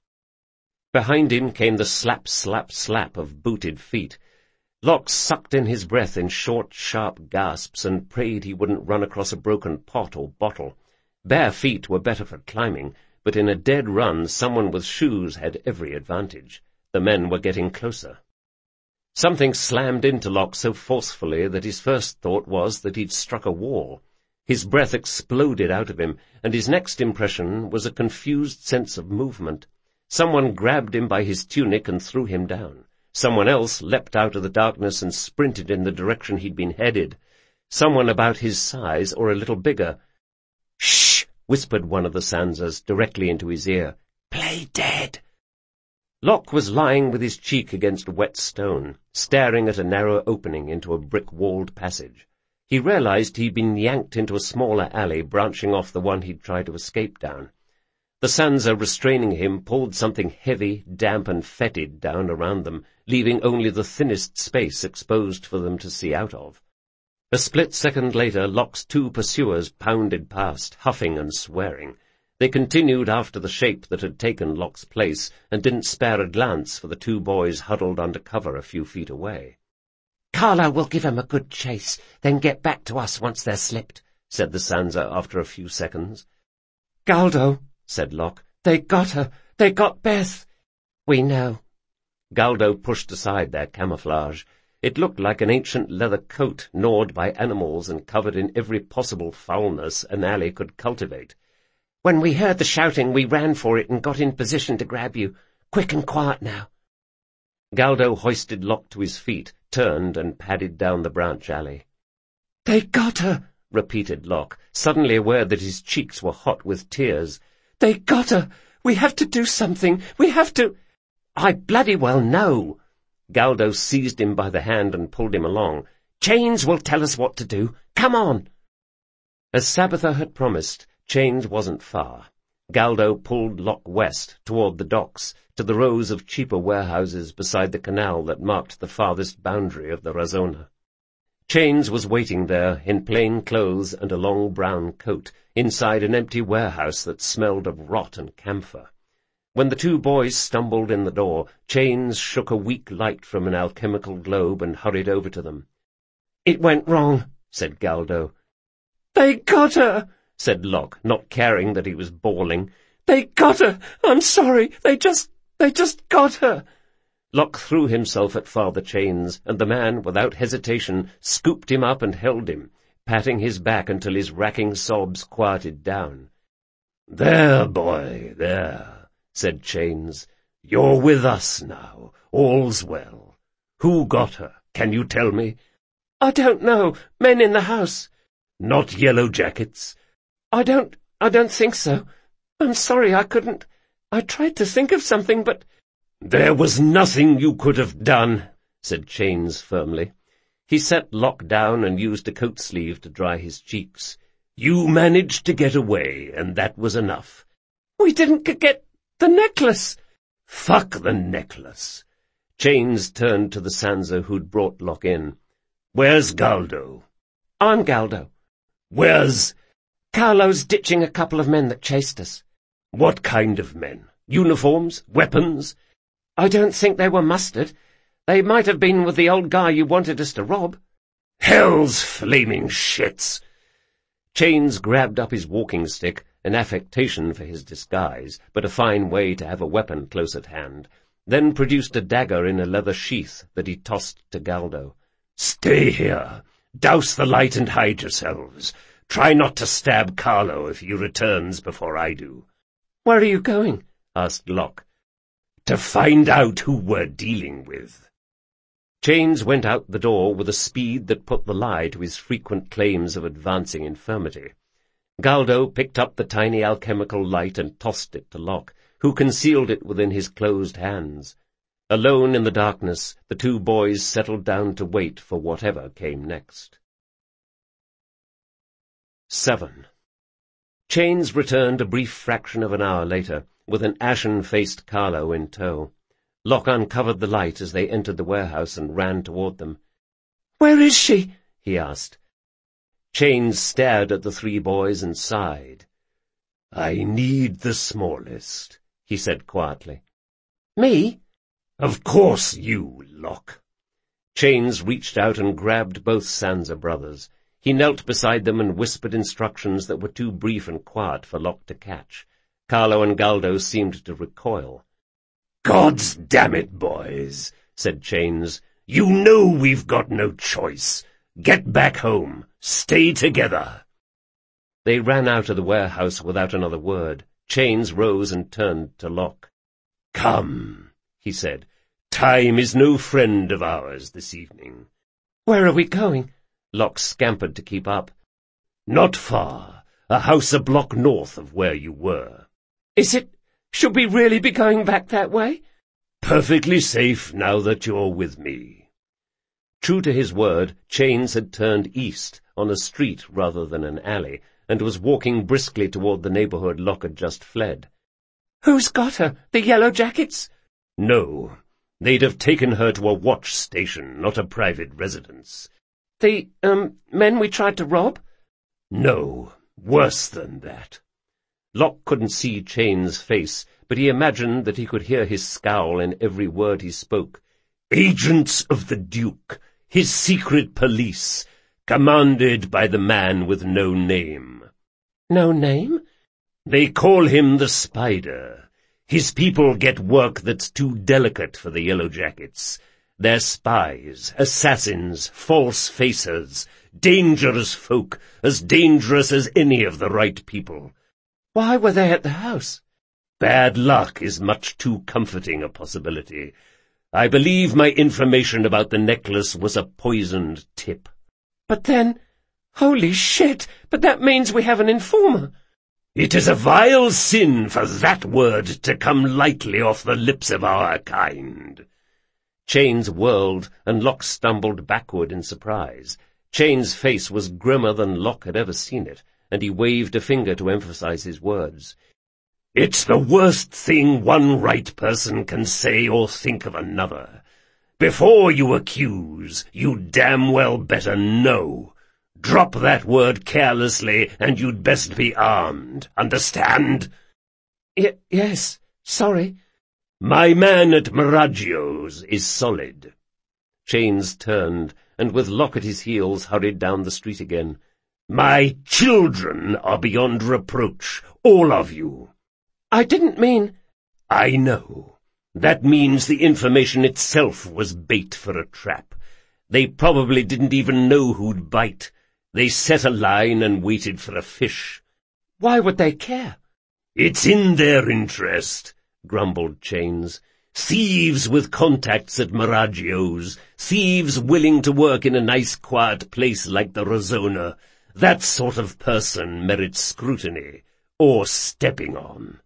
Behind him came the slap, slap, slap of booted feet. Lock sucked in his breath in short, sharp gasps and prayed he wouldn't run across a broken pot or bottle. Bare feet were better for climbing, but in a dead run someone with shoes had every advantage. The men were getting closer. Something slammed into Lock so forcefully that his first thought was that he'd struck a wall. His breath exploded out of him, and his next impression was a confused sense of movement. Someone grabbed him by his tunic and threw him down. Someone else leapt out of the darkness and sprinted in the direction he'd been headed. Someone about his size or a little bigger. "Shh!" whispered one of the Sanzas directly into his ear. "Play dead." Lock was lying with his cheek against wet stone, staring at a narrow opening into a brick-walled passage. He realized he'd been yanked into a smaller alley branching off the one he'd tried to escape down. The Sansa restraining him pulled something heavy, damp and fetid down around them, leaving only the thinnest space exposed for them to see out of. A split second later, Lock's 2 pursuers pounded past, huffing and swearing. They continued after the shape that had taken Lock's place, and didn't spare a glance for the 2 boys huddled under cover a few feet away. "Carlo will give 'em a good chase, then get back to us once they're slipped," said the Sansa after a few seconds. "Galdo," said Lock. "They got her. They got Beth." "We know." Galdo pushed aside their camouflage. It looked like an ancient leather coat gnawed by animals and covered in every possible foulness an alley could cultivate. "When we heard the shouting, we ran for it and got in position to grab you. Quick and quiet now." Galdo hoisted Lock to his feet, turned and padded down the branch alley. "They got her," repeated Lock, suddenly aware that his cheeks were hot with tears. "They got her! We have to do something! We have to—" "I bloody well know!" Galdo seized him by the hand and pulled him along. "Chains will tell us what to do. Come on!" As Sabitha had promised, Chains wasn't far. Galdo pulled Lock west, toward the docks, to the rows of cheaper warehouses beside the canal that marked the farthest boundary of the Razona. Chains was waiting there, in plain clothes and a long brown coat, inside an empty warehouse that smelled of rot and camphor. When the two boys stumbled in the door, Chains shook a weak light from an alchemical globe and hurried over to them. "It went wrong," said Galdo. "They got her," said Locke, not caring that he was bawling. "They got her. I'm sorry. They just got her." Locke threw himself at Father Chains, and the man, without hesitation, scooped him up and held him, patting his back until his racking sobs quieted down. "There, boy, there," said Chains. "You're with us now. All's well. Who got her? Can you tell me?" "I don't know. Men in the house." "Not Yellow Jackets?" I don't think so. I'm sorry I couldn't. I tried to think of something, but—" "There was nothing you could have done," said Chains firmly. He set Locke down and used a coat sleeve to dry his cheeks. "You managed to get away, and that was enough." "We didn't get the necklace." "Fuck the necklace." Chains turned to the Sansa who'd brought Locke in. "Where's Galdo?" "I'm Galdo." "Where's—" "Carlo's ditching a couple of men that chased us." "What kind of men? Uniforms? Weapons?" "I don't think they were mustard. They might have been with the old guy you wanted us to rob." "Hell's flaming shits!" Chains grabbed up his walking stick, an affectation for his disguise, but a fine way to have a weapon close at hand, then produced a dagger in a leather sheath that he tossed to Galdo. "Stay here. Douse the light and hide yourselves. Try not to stab Carlo if he returns before I do." "Where are you going?" asked Locke. "To find out who we're dealing with." Chains went out the door with a speed that put the lie to his frequent claims of advancing infirmity. Galdo picked up the tiny alchemical light and tossed it to Locke, who concealed it within his closed hands. Alone in the darkness, the two boys settled down to wait for whatever came next. 7. Chains returned a brief fraction of an hour later, with an ashen-faced Carlo in tow. Locke uncovered the light as they entered the warehouse and ran toward them. "Where is she?" he asked. Chains stared at the three boys and sighed. "I need the smallest," he said quietly. "Me?" "Of course you, Locke." Chains reached out and grabbed both Sansa brothers. He knelt beside them and whispered instructions that were too brief and quiet for Locke to catch. Carlo and Galdo seemed to recoil. "God's damn it, boys," said Chains. "You know we've got no choice. Get back home. Stay together." They ran out of the warehouse without another word. Chains rose and turned to Locke. "Come," he said. "Time is no friend of ours this evening." "Where are we going?" Locke scampered to keep up. "Not far. A house a block north of where you were." "Is it? Should we really be going back that way?" "Perfectly safe now that you're with me." True to his word, Chains had turned east, on a street rather than an alley, and was walking briskly toward the neighborhood Locke had just fled. "Who's got her? The Yellow Jackets?" "No. They'd have taken her to a watch station, not a private residence." "The, men we tried to rob?" "No. Worse than that." Locke couldn't see Chains' face, but he imagined that he could hear his scowl in every word he spoke. "Agents of the Duke, his secret police, commanded by the man with no name." "No name?" "They call him the Spider. His people get work that's too delicate for the Yellow Jackets. They're spies, assassins, false facers, dangerous folk, as dangerous as any of the right people." "Why were they at the house?" "Bad luck is much too comforting a possibility. I believe my information about the necklace was a poisoned tip." "But then— Holy shit! But that means we have an informer." "It is a vile sin for that word to come lightly off the lips of our kind." Chains whirled, and Locke stumbled backward in surprise. Chains' face was grimmer than Locke had ever seen it, and he waved a finger to emphasize his words. "It's the worst thing one right person can say or think of another. Before you accuse, you damn well better know. Drop that word carelessly, and you'd best be armed. Understand?" Yes," Sorry. My man at Miraggio's is solid. Chains turned, and with Locke at his heels hurried down the street again. My children are beyond reproach, all of you. I didn't mean— I know. That means the information itself was bait for a trap. They probably didn't even know who'd bite. They set a line and waited for a fish. Why would they care? It's in their interest, grumbled Chains. Thieves with contacts at Miraggio's, thieves willing to work in a nice quiet place like the Rosona. That sort of person merits scrutiny, or stepping on.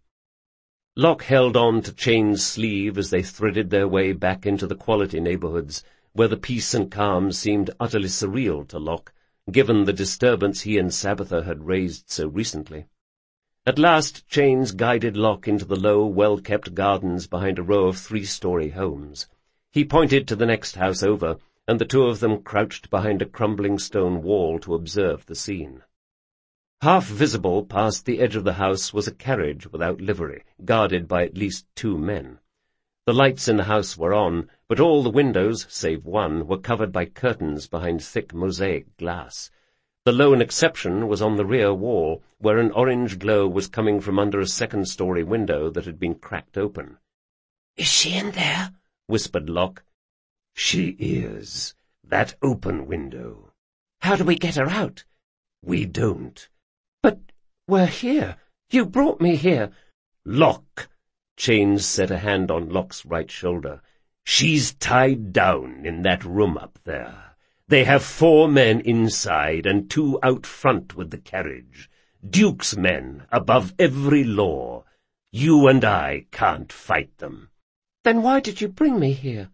Locke held on to Chains' sleeve as they threaded their way back into the quality neighborhoods, where the peace and calm seemed utterly surreal to Locke, given the disturbance he and Sabitha had raised so recently. At last Chains guided Locke into the low, well-kept gardens behind a row of 3-story homes. He pointed to the next house over, and the two of them crouched behind a crumbling stone wall to observe the scene. Half visible past the edge of the house was a carriage without livery, guarded by at least 2 men. The lights in the house were on, but all the windows, save one, were covered by curtains behind thick mosaic glass. The lone exception was on the rear wall, where an orange glow was coming from under a 2nd-story window that had been cracked open. "Is she in there?" whispered Locke. She is. That open window. "How do we get her out?" We don't. "But we're here. You brought me here." Locke. Chains set a hand on Locke's right shoulder. She's tied down in that room up there. They have 4 men inside and 2 out front with the carriage. Duke's men, above every law. You and I can't fight them. "Then why did you bring me here?"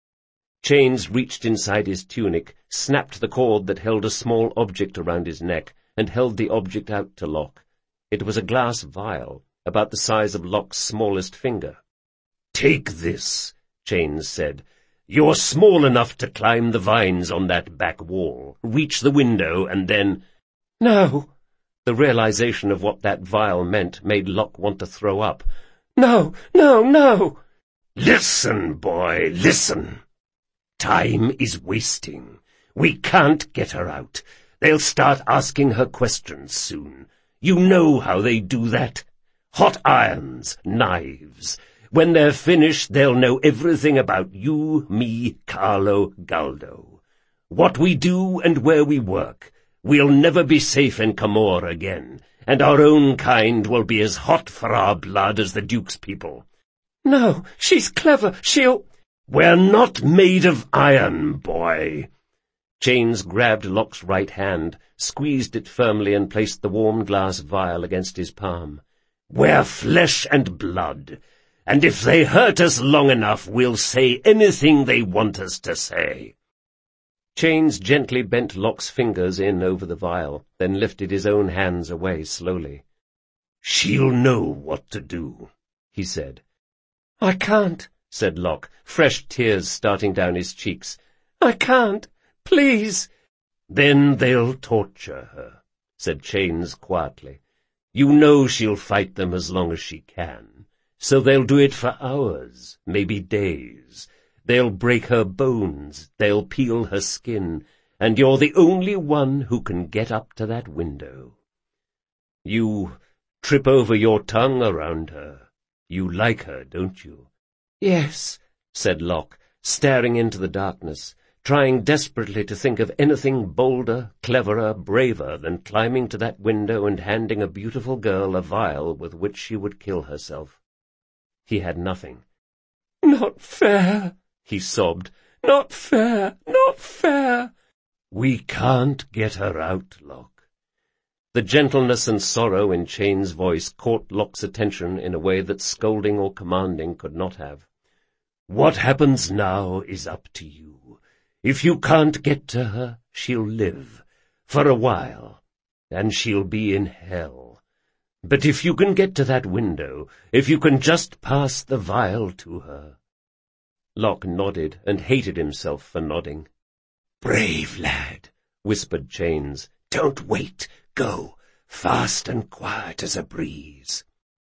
Chains reached inside his tunic, snapped the cord that held a small object around his neck, and held the object out to Locke. It was a glass vial, about the size of Locke's smallest finger. "Take this," Chains said. "You're small enough to climb the vines on that back wall, reach the window, and then—" "No." The realization of what that vial meant made Locke want to throw up. "No, no, no!" "Listen, boy, listen. Time is wasting. We can't get her out. They'll start asking her questions soon. You know how they do that. Hot irons, knives. When they're finished, they'll know everything about you, me, Carlo, Galdo. What we do and where we work. We'll never be safe in Camorra again, and our own kind will be as hot for our blood as the Duke's people." "No, she's clever. She'll—" "We're not made of iron, boy." Chains grabbed Locke's right hand, squeezed it firmly, and placed the warm glass vial against his palm. "We're flesh and blood, and if they hurt us long enough, we'll say anything they want us to say." Chains gently bent Locke's fingers in over the vial, then lifted his own hands away slowly. "She'll know what to do," he said. "I can't," said Locke, fresh tears starting down his cheeks. "I can't. Please." "Then they'll torture her," said Chains quietly. "You know she'll fight them as long as she can, so they'll do it for hours, maybe days. They'll break her bones, they'll peel her skin, and you're the only one who can get up to that window. You trip over your tongue around her. You like her, don't you?" "Yes," said Locke, staring into the darkness, trying desperately to think of anything bolder, cleverer, braver than climbing to that window and handing a beautiful girl a vial with which she would kill herself. He had nothing. "Not fair," he sobbed. "Not fair, not fair." "We can't get her out, Locke." The gentleness and sorrow in Chain's voice caught Locke's attention in a way that scolding or commanding could not have. "What happens now is up to you. If you can't get to her, she'll live, for a while, and she'll be in hell. But if you can get to that window, if you can just pass the vial to her—" Locke nodded and hated himself for nodding. "Brave lad," whispered Chains. "Don't wait. Go, fast and quiet as a breeze."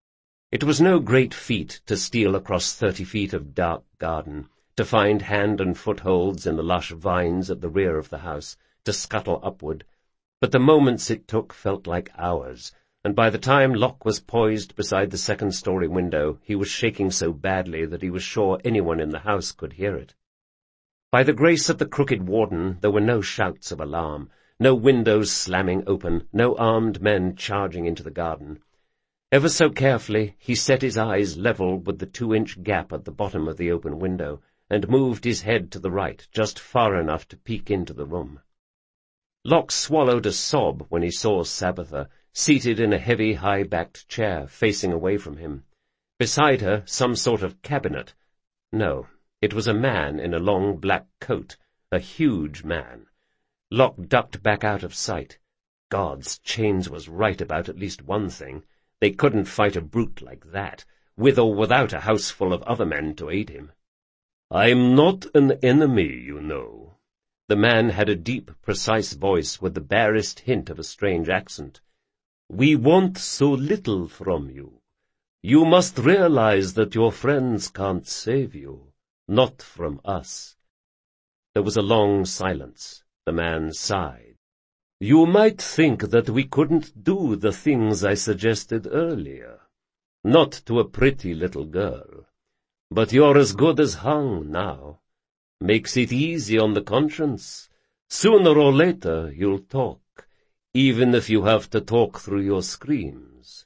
It was no great feat to steal across 30 feet of dark garden, to find hand and footholds in the lush vines at the rear of the house, to scuttle upward. But the moments it took felt like hours, and by the time Locke was poised beside the second-story window, he was shaking so badly that he was sure anyone in the house could hear it. By the grace of the crooked warden, there were no shouts of alarm, no windows slamming open, no armed men charging into the garden. Ever so carefully, he set his eyes level with the 2-inch gap at the bottom of the open window, and moved his head to the right, just far enough to peek into the room. Locke swallowed a sob when he saw Sabitha, seated in a heavy, high-backed chair, facing away from him. Beside her, some sort of cabinet. No, it was a man in a long black coat, a huge man. Locke ducked back out of sight. Gods, Chains was right about at least one thing. They couldn't fight a brute like that, with or without a house full of other men to aid him. "I'm not an enemy, you know." The man had a deep, precise voice with the barest hint of a strange accent. "We want so little from you. You must realize that your friends can't save you, not from us." There was a long silence. The man sighed. "You might think that we couldn't do the things I suggested earlier. Not to a pretty little girl. But you're as good as hung now. Makes it easy on the conscience. Sooner or later you'll talk, even if you have to talk through your screams.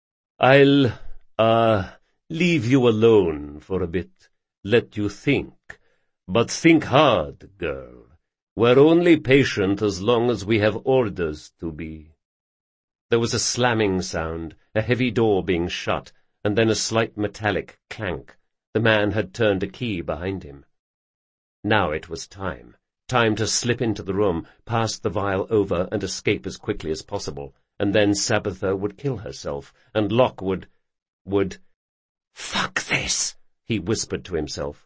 I'll, leave you alone for a bit, let you think. But think hard, girl. We're only patient as long as we have orders to be." There was a slamming sound, a heavy door being shut, and then a slight metallic clank. The man had turned a key behind him. Now it was time to slip into the room, pass the vial over, and escape as quickly as possible, and then Sabitha would kill herself, and Locke would... "Fuck this," he whispered to himself.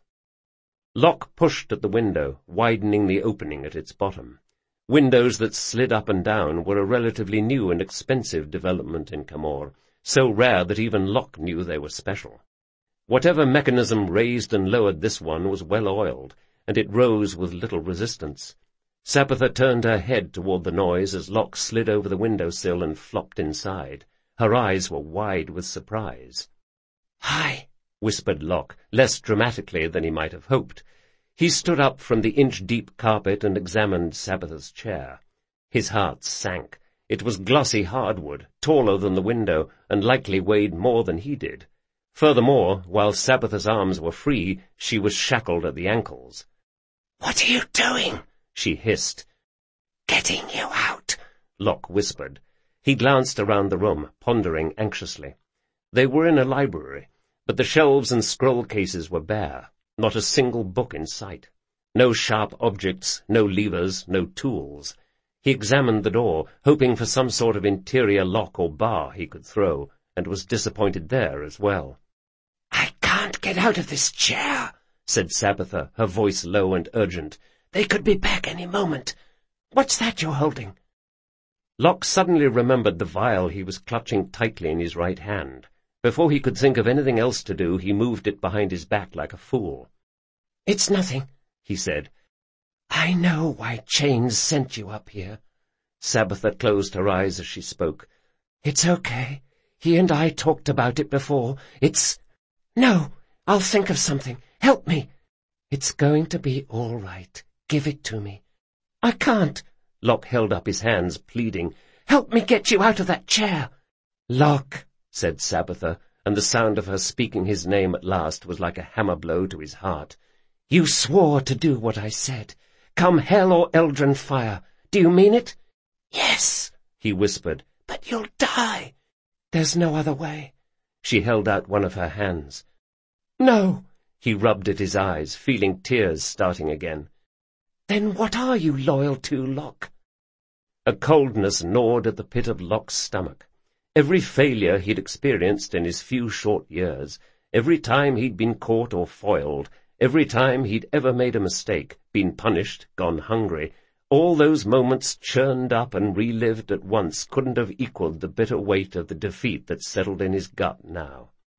Locke pushed at the window, widening the opening at its bottom. Windows that slid up and down were a relatively new and expensive development in Camorr, so rare that even Locke knew they were special. Whatever mechanism raised and lowered this one was well oiled, and it rose with little resistance. Sabitha turned her head toward the noise as Locke slid over the window-sill and flopped inside. Her eyes were wide with surprise. "Hi," whispered Locke, less dramatically than he might have hoped. He stood up from the inch-deep carpet and examined Sabitha's chair. His heart sank. It was glossy hardwood, taller than the window, and likely weighed more than he did. Furthermore, while Sabitha's arms were free, she was shackled at the ankles. "What are you doing?" she hissed. "Getting you out," Locke whispered. He glanced around the room, pondering anxiously. They were in a library, but the shelves and scroll cases were bare, not a single book in sight. No sharp objects, no levers, no tools. He examined the door, hoping for some sort of interior lock or bar he could throw, and was disappointed there as well. "I can't get out of this chair," said Sabitha, her voice low and urgent. "They could be back any moment. What's that you're holding?" Locke suddenly remembered the vial he was clutching tightly in his right hand. Before he could think of anything else to do, he moved it behind his back like a fool. "It's nothing," he said. "I know why Chains sent you up here." Sabitha closed her eyes as she spoke. "It's okay. He and I talked about it before. No, I'll think of something. Help me." "It's going to be all right. Give it to me." "I can't." Locke held up his hands, pleading. "Help me get you out of that chair." "Locke," said Sabitha, and the sound of her speaking his name at last was like a hammer blow to his heart. "You swore to do what I said. Come hell or Eldrin fire. Do you mean it?" "Yes," he whispered. "But you'll die." "There's no other way." She held out one of her hands. "No." He rubbed at his eyes, feeling tears starting again. "Then what are you loyal to, Locke?" A coldness gnawed at the pit of Locke's stomach. Every failure he'd experienced in his few short years, every time he'd been caught or foiled, every time he'd ever made a mistake, been punished, gone hungry, all those moments churned up and relived at once couldn't have equaled the bitter weight of the defeat that settled in his gut now.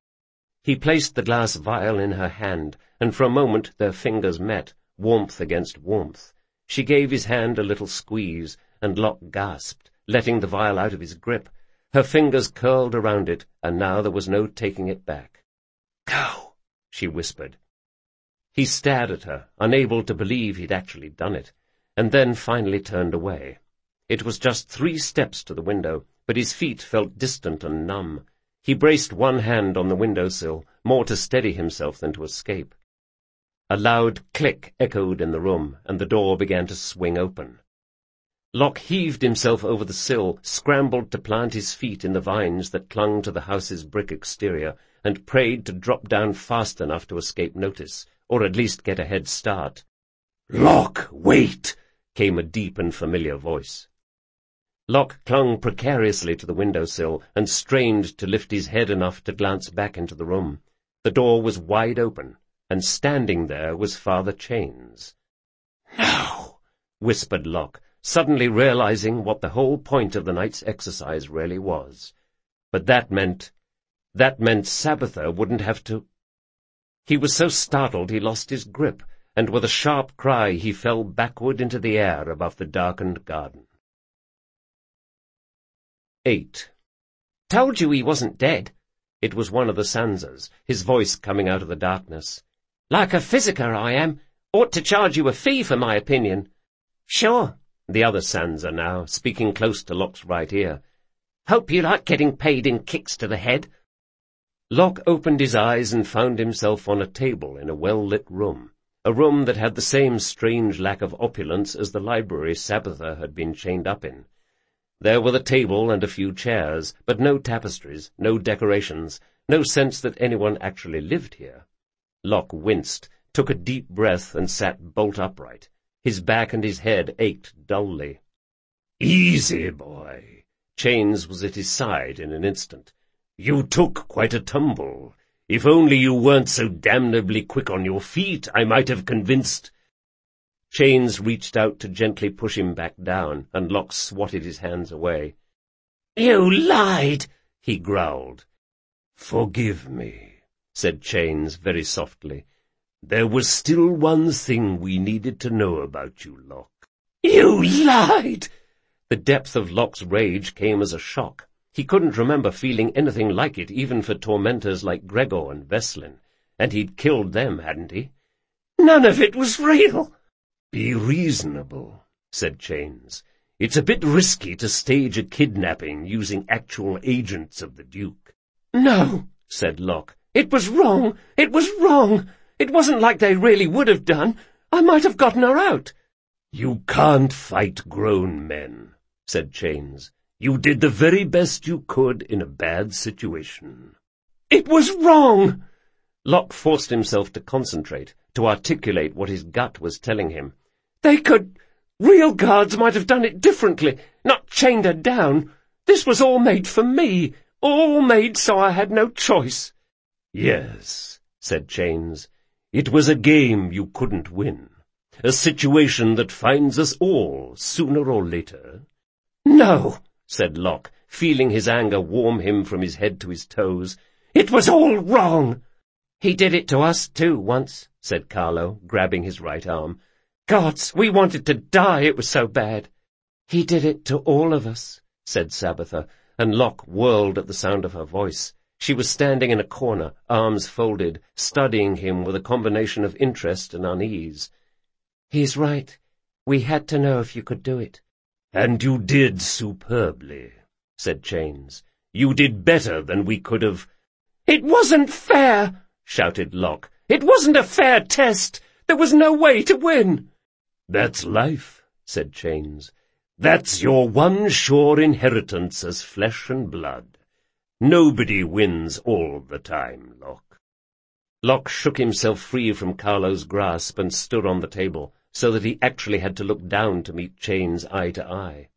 He placed the glass vial in her hand, and for a moment their fingers met, warmth against warmth. She gave his hand a little squeeze, and Locke gasped, letting the vial out of his grip. Her fingers curled around it, and now there was no taking it back. "Go," she whispered. He stared at her, unable to believe he'd actually done it, and then finally turned away. It was just 3 steps to the window, but his feet felt distant and numb. He braced one hand on the windowsill, more to steady himself than to escape. A loud click echoed in the room, and the door began to swing open. Locke heaved himself over the sill, scrambled to plant his feet in the vines that clung to the house's brick exterior, and prayed to drop down fast enough to escape notice, or at least get a head start. "Locke, wait!" came a deep and familiar voice. Locke clung precariously to the windowsill and strained to lift his head enough to glance back into the room. The door was wide open, and standing there was Father Chains. "No," whispered Locke, suddenly realizing what the whole point of the night's exercise really was. But that meant Sabitha wouldn't have to— He was so startled he lost his grip, and with a sharp cry he fell backward into the air above the darkened garden. 8. "Told you he wasn't dead." It was one of the Sansas, his voice coming out of the darkness. "Like a physicker, I am. Ought to charge you a fee for my opinion." "Sure," the other Sansa now, speaking close to Locke's right ear. "Hope you like getting paid in kicks to the head." Locke opened his eyes and found himself on a table in a well-lit room, a room that had the same strange lack of opulence as the library Sabitha had been chained up in. There were the table and a few chairs, but no tapestries, no decorations, no sense that anyone actually lived here. Locke winced, took a deep breath, and sat bolt upright. His back and his head ached dully. "Easy, boy." Chains was at his side in an instant. "You took quite a tumble. If only you weren't so damnably quick on your feet, I might have convinced—" Chains reached out to gently push him back down, and Locke swatted his hands away. "You lied," he growled. "Forgive me," said Chains very softly. "There was still one thing we needed to know about you, Locke." "You lied!" The depth of Locke's rage came as a shock. He couldn't remember feeling anything like it, even for tormentors like Gregor and Veslin. And he'd killed them, hadn't he? "None of it was real." "Be reasonable," said Chains. "It's a bit risky to stage a kidnapping using actual agents of the Duke." "No," said Locke. "It was wrong. It was wrong. It wasn't like they really would have done. I might have gotten her out." "You can't fight grown men," said Chains. "You did the very best you could in a bad situation." "It was wrong." Locke forced himself to concentrate, to articulate what his gut was telling him. Real guards might have done it differently, not chained her down. This was all made for me, all made so I had no choice." "Yes," said Chains. "It was a game you couldn't win. A situation that finds us all, sooner or later." "No," said Locke, feeling his anger warm him from his head to his toes. "It was all wrong." "He did it to us, too, once," said Carlo, grabbing his right arm. "Gods, we wanted to die, it was so bad." "He did it to all of us," said Sabitha, and Locke whirled at the sound of her voice. She was standing in a corner, arms folded, studying him with a combination of interest and unease. "He's right. We had to know if you could do it." "And you did superbly," said Chains. "You did better than we could have—" "It wasn't fair!" shouted Locke. "It wasn't a fair test! There was no way to win!" "That's life," said Chains. "That's your one sure inheritance as flesh and blood. Nobody wins all the time, Locke." Locke shook himself free from Carlo's grasp and stood on the table, so that he actually had to look down to meet Chains eye to eye.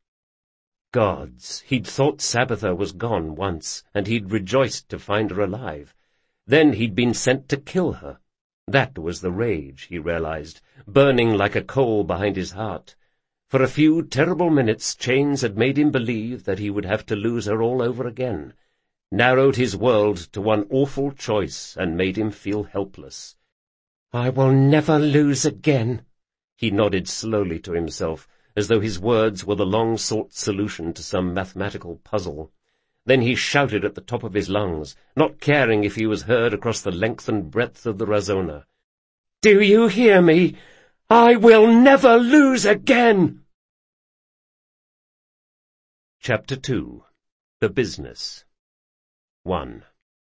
Gods, he'd thought Sabitha was gone once, and he'd rejoiced to find her alive. Then he'd been sent to kill her. That was the rage, he realized, burning like a coal behind his heart. For a few terrible minutes Chains had made him believe that he would have to lose her all over again. narrowed his world to one awful choice and made him feel helpless. "I will never lose again," he nodded slowly to himself, as though his words were the long-sought solution to some mathematical puzzle. Then he shouted at the top of his lungs, not caring if he was heard across the length and breadth of the Razona. "Do you hear me? I will never lose again!" Chapter 2. The Business. 1.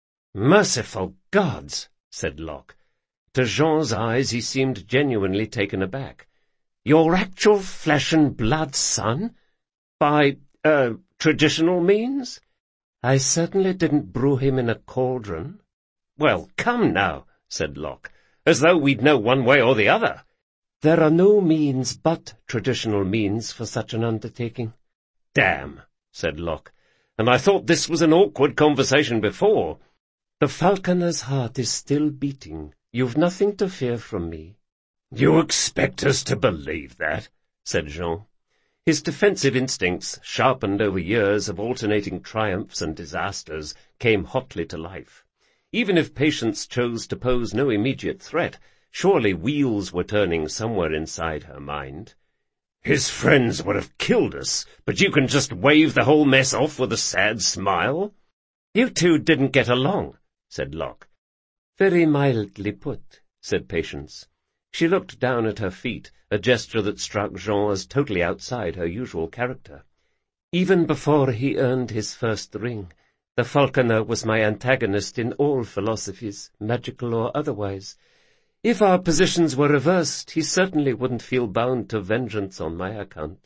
"Merciful gods," said Locke. To Jean's eyes he seemed genuinely taken aback. "Your actual flesh-and-blood son? By, traditional means? I certainly didn't brew him in a cauldron." "Well, come now," said Locke, "as though we'd know one way or the other." "There are no means but traditional means for such an undertaking." "Damn," said Locke, "and I thought this was an awkward conversation before." "The falconer's heart is still beating. You've nothing to fear from me." "You expect us to believe that?" said Jean. His defensive instincts, sharpened over years of alternating triumphs and disasters, came hotly to life. Even if Patience chose to pose no immediate threat, surely wheels were turning somewhere inside her mind. "His friends would have killed us, but you can just wave the whole mess off with a sad smile?" "You two didn't get along," said Locke. "Very mildly put," said Patience. She looked down at her feet, a gesture that struck Jean as totally outside her usual character. "Even before he earned his first ring, the falconer was my antagonist in all philosophies, magical or otherwise. If our positions were reversed, he certainly wouldn't feel bound to vengeance on my account."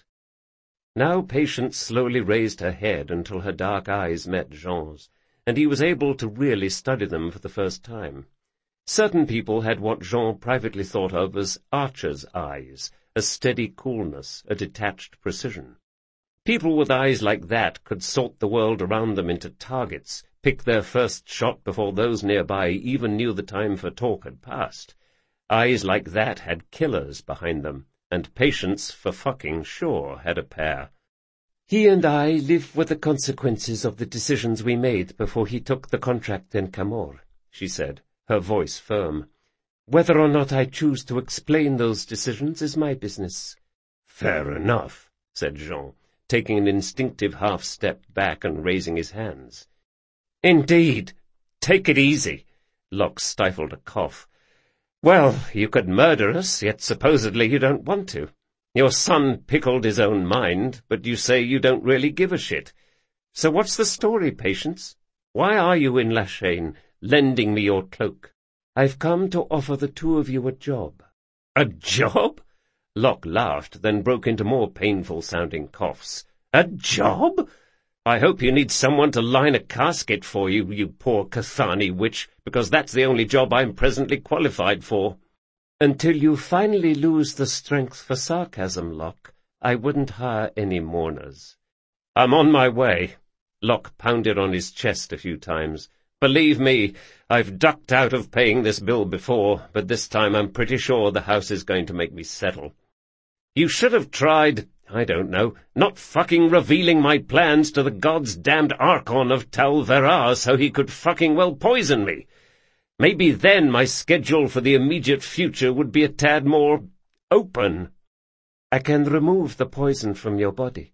Now Patience slowly raised her head until her dark eyes met Jean's, and he was able to really study them for the first time. Certain people had what Jean privately thought of as archer's eyes, a steady coolness, a detached precision. People with eyes like that could sort the world around them into targets, pick their first shot before those nearby even knew the time for talk had passed. Eyes like that had killers behind them, and Patience, for fucking sure, had a pair. "He and I live with the consequences of the decisions we made before he took the contract in Camor," she said, her voice firm. "Whether or not I choose to explain those decisions is my business." "Fair enough," said Jean, taking an instinctive half-step back and raising his hands. "Indeed. Take it easy." Locke stifled a cough. "Well, you could murder us, yet supposedly you don't want to. Your son pickled his own mind, but you say you don't really give a shit. So what's the story, Patience? Why are you in La Chaine, lending me your cloak?" "I've come to offer the two of you a job." "A job?" Locke laughed, then broke into more painful-sounding coughs. "A job? I hope you need someone to line a casket for you, you poor Cathani witch, because that's the only job I'm presently qualified for." "Until you finally lose the strength for sarcasm, Locke, I wouldn't hire any mourners." "I'm on my way." Locke pounded on his chest a few times. "Believe me, I've ducked out of paying this bill before, but this time I'm pretty sure the house is going to make me settle. You should have tried, I don't know, not fucking revealing my plans to the god's-damned Archon of Tal Vera so he could fucking well poison me. Maybe then my schedule for the immediate future would be a tad more open." "I can remove the poison from your body."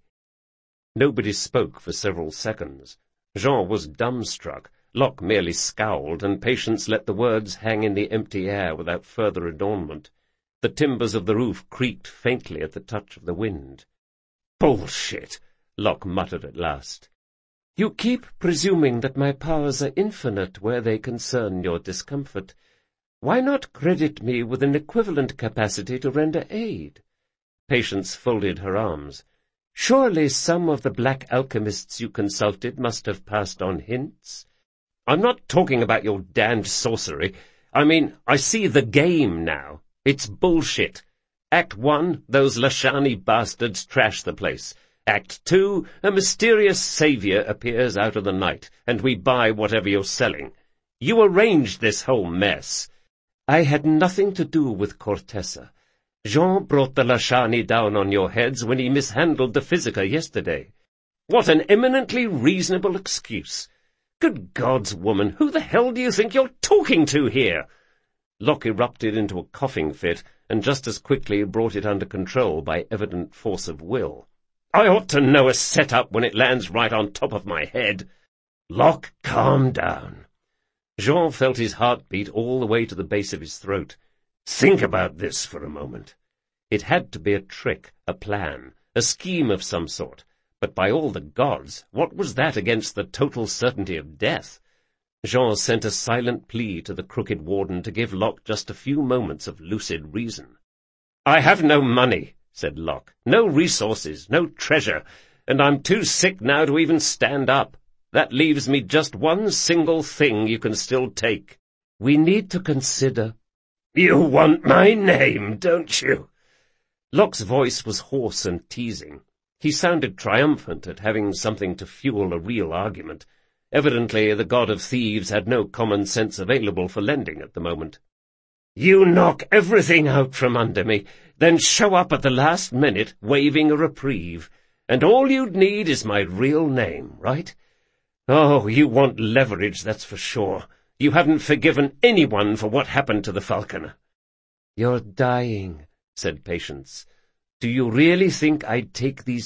Nobody spoke for several seconds. Jean was dumbstruck. Locke merely scowled, and Patience let the words hang in the empty air without further adornment. The timbers of the roof creaked faintly at the touch of the wind. "Bullshit," Locke muttered at last. "You keep presuming that my powers are infinite where they concern your discomfort. Why not credit me with an equivalent capacity to render aid?" Patience folded her arms. "Surely some of the black alchemists you consulted must have passed on hints." "I'm not talking about your damned sorcery. I mean, I see the game now. It's bullshit. Act 1, those Lashani bastards trash the place. Act 2, a mysterious savior appears out of the night, and we buy whatever you're selling. You arranged this whole mess." "I had nothing to do with Cortessa. Jean brought the Lashani down on your heads when he mishandled the Physica yesterday." "What an eminently reasonable excuse. Good gods, woman, who the hell do you think you're talking to here? Locke erupted into a coughing fit, and just as quickly brought it under control by evident force of will. I ought to know a set-up when it lands right on top of my head. Locke, calm down. Jean felt his heart beat all the way to the base of his throat. Think about this for a moment. It had to be a trick, a plan, a scheme of some sort. But by all the gods, what was that against the total certainty of death? Jean sent a silent plea to the crooked warden to give Locke just a few moments of lucid reason. I have no money, said Locke, no resources, no treasure, and I'm too sick now to even stand up. That leaves me just one single thing you can still take. We need to consider. You want my name, don't you? Locke's voice was hoarse and teasing. He sounded triumphant at having something to fuel a real argument. Evidently, the god of thieves had no common sense available for lending at the moment. You knock everything out from under me, then show up at the last minute, waving a reprieve, and all you'd need is my real name, right? Oh, you want leverage, that's for sure. You haven't forgiven anyone for what happened to the falconer. You're dying, said Patience. Do you really think I'd take these